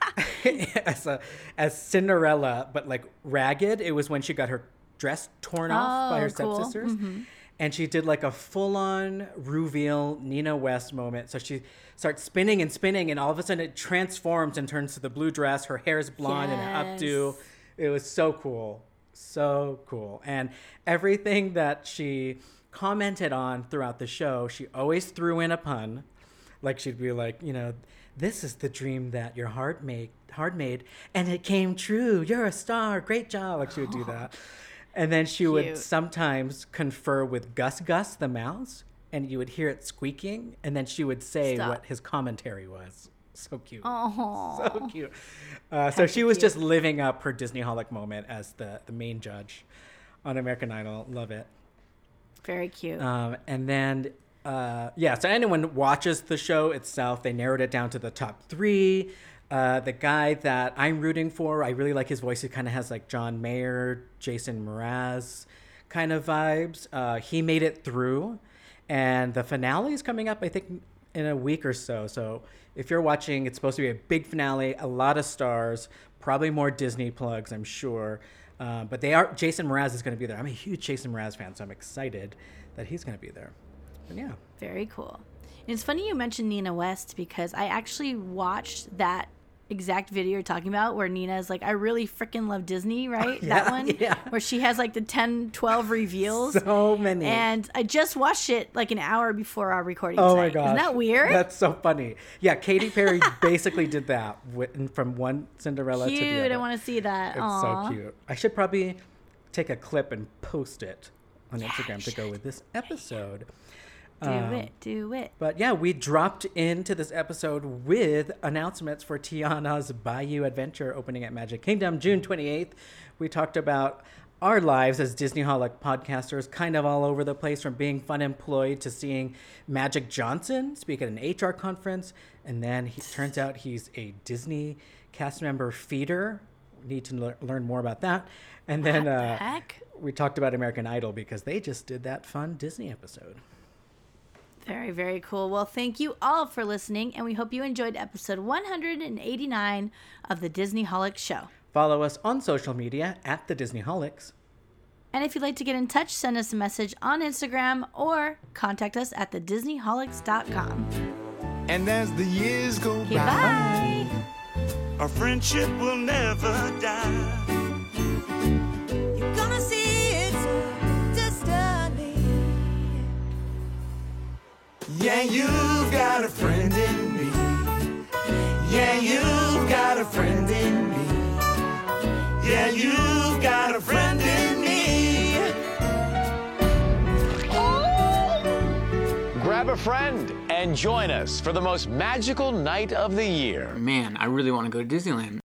Speaker 2: as, a, as Cinderella, but like ragged. It was when she got her dress torn off oh, by her cool. stepsisters. Mm-hmm. And she did like a full-on reveal Nina West moment. So she starts spinning and spinning, and all of a sudden it transforms and turns to the blue dress. Her hair is blonde yes. and an updo. It was so cool. So cool. And everything that she commented on throughout the show, she always threw in a pun. Like she'd be like, you know, this is the dream that your heart made, heart made, and it came true. You're a star. Great job. Like she would do that. And then she Cute. Would sometimes confer with Gus Gus the mouse, and you would hear it squeaking, and then she would say Stop. What his commentary was. So cute.
Speaker 1: Aww.
Speaker 2: So cute. Uh, so she was cute. Just living up her Disney-holic moment as the, the main judge on American Idol. Love it.
Speaker 1: Very cute.
Speaker 2: Um, and then, uh, yeah, so anyone watches the show itself, they narrowed it down to the top three. Uh, the guy that I'm rooting for, I really like his voice. He kind of has like John Mayer, Jason Mraz kind of vibes. Uh, he made it through. And the finale is coming up, I think, in a week or so. So if you're watching, it's supposed to be a big finale, a lot of stars, probably more Disney plugs, I'm sure. Uh, but they are. Jason Mraz is going to be there. I'm a huge Jason Mraz fan, so I'm excited that he's going to be there. And yeah.
Speaker 1: Very cool. And it's funny you mentioned Nina West because I actually watched that exact video you're talking about where Nina is like, I really freaking love Disney, right?
Speaker 2: Yeah,
Speaker 1: that one?
Speaker 2: Yeah.
Speaker 1: Where she has like the ten, twelve reveals.
Speaker 2: So many.
Speaker 1: And I just watched it like an hour before our recording
Speaker 2: Oh
Speaker 1: tonight.
Speaker 2: my gosh.
Speaker 1: Isn't that weird?
Speaker 2: That's so funny. Yeah, Katy Perry basically did that with, from one Cinderella
Speaker 1: cute.
Speaker 2: to the other.
Speaker 1: I want to see that.
Speaker 2: It's
Speaker 1: Aww.
Speaker 2: so cute. I should probably take a clip and post it on
Speaker 1: yeah,
Speaker 2: Instagram to go with this episode.
Speaker 1: Do um, it, do it.
Speaker 2: But yeah, we dropped into this episode with announcements for Tiana's Bayou Adventure opening at Magic Kingdom June twenty-eighth. We talked about our lives as Disneyholic podcasters, kind of all over the place, from being fun employed to seeing Magic Johnson speak at an H R conference. And then he turns out he's a Disney cast member feeder. We need to le- learn more about that. And then
Speaker 1: what the
Speaker 2: uh,
Speaker 1: heck?
Speaker 2: we talked about American Idol because they just did that fun Disney episode.
Speaker 1: Very, very cool. Well, thank you all for listening, and we hope you enjoyed episode one hundred eighty-nine of the Disneyholics Show.
Speaker 2: Follow us on social media at the Disneyholics.
Speaker 1: And if you'd like to get in touch, send us a message on Instagram or contact us at the disneyholics dot com.
Speaker 3: And as the years go
Speaker 1: okay,
Speaker 3: by,
Speaker 1: bye.
Speaker 4: Our friendship will never die.
Speaker 5: You're gonna see it's a destiny.
Speaker 3: yeah, you've got a friend in me. Yeah, you've got a friend in me.
Speaker 4: Yeah, you've got a friend in me.
Speaker 6: Grab a friend and join us for the most magical night of the year.
Speaker 7: Man, I really want to go to Disneyland.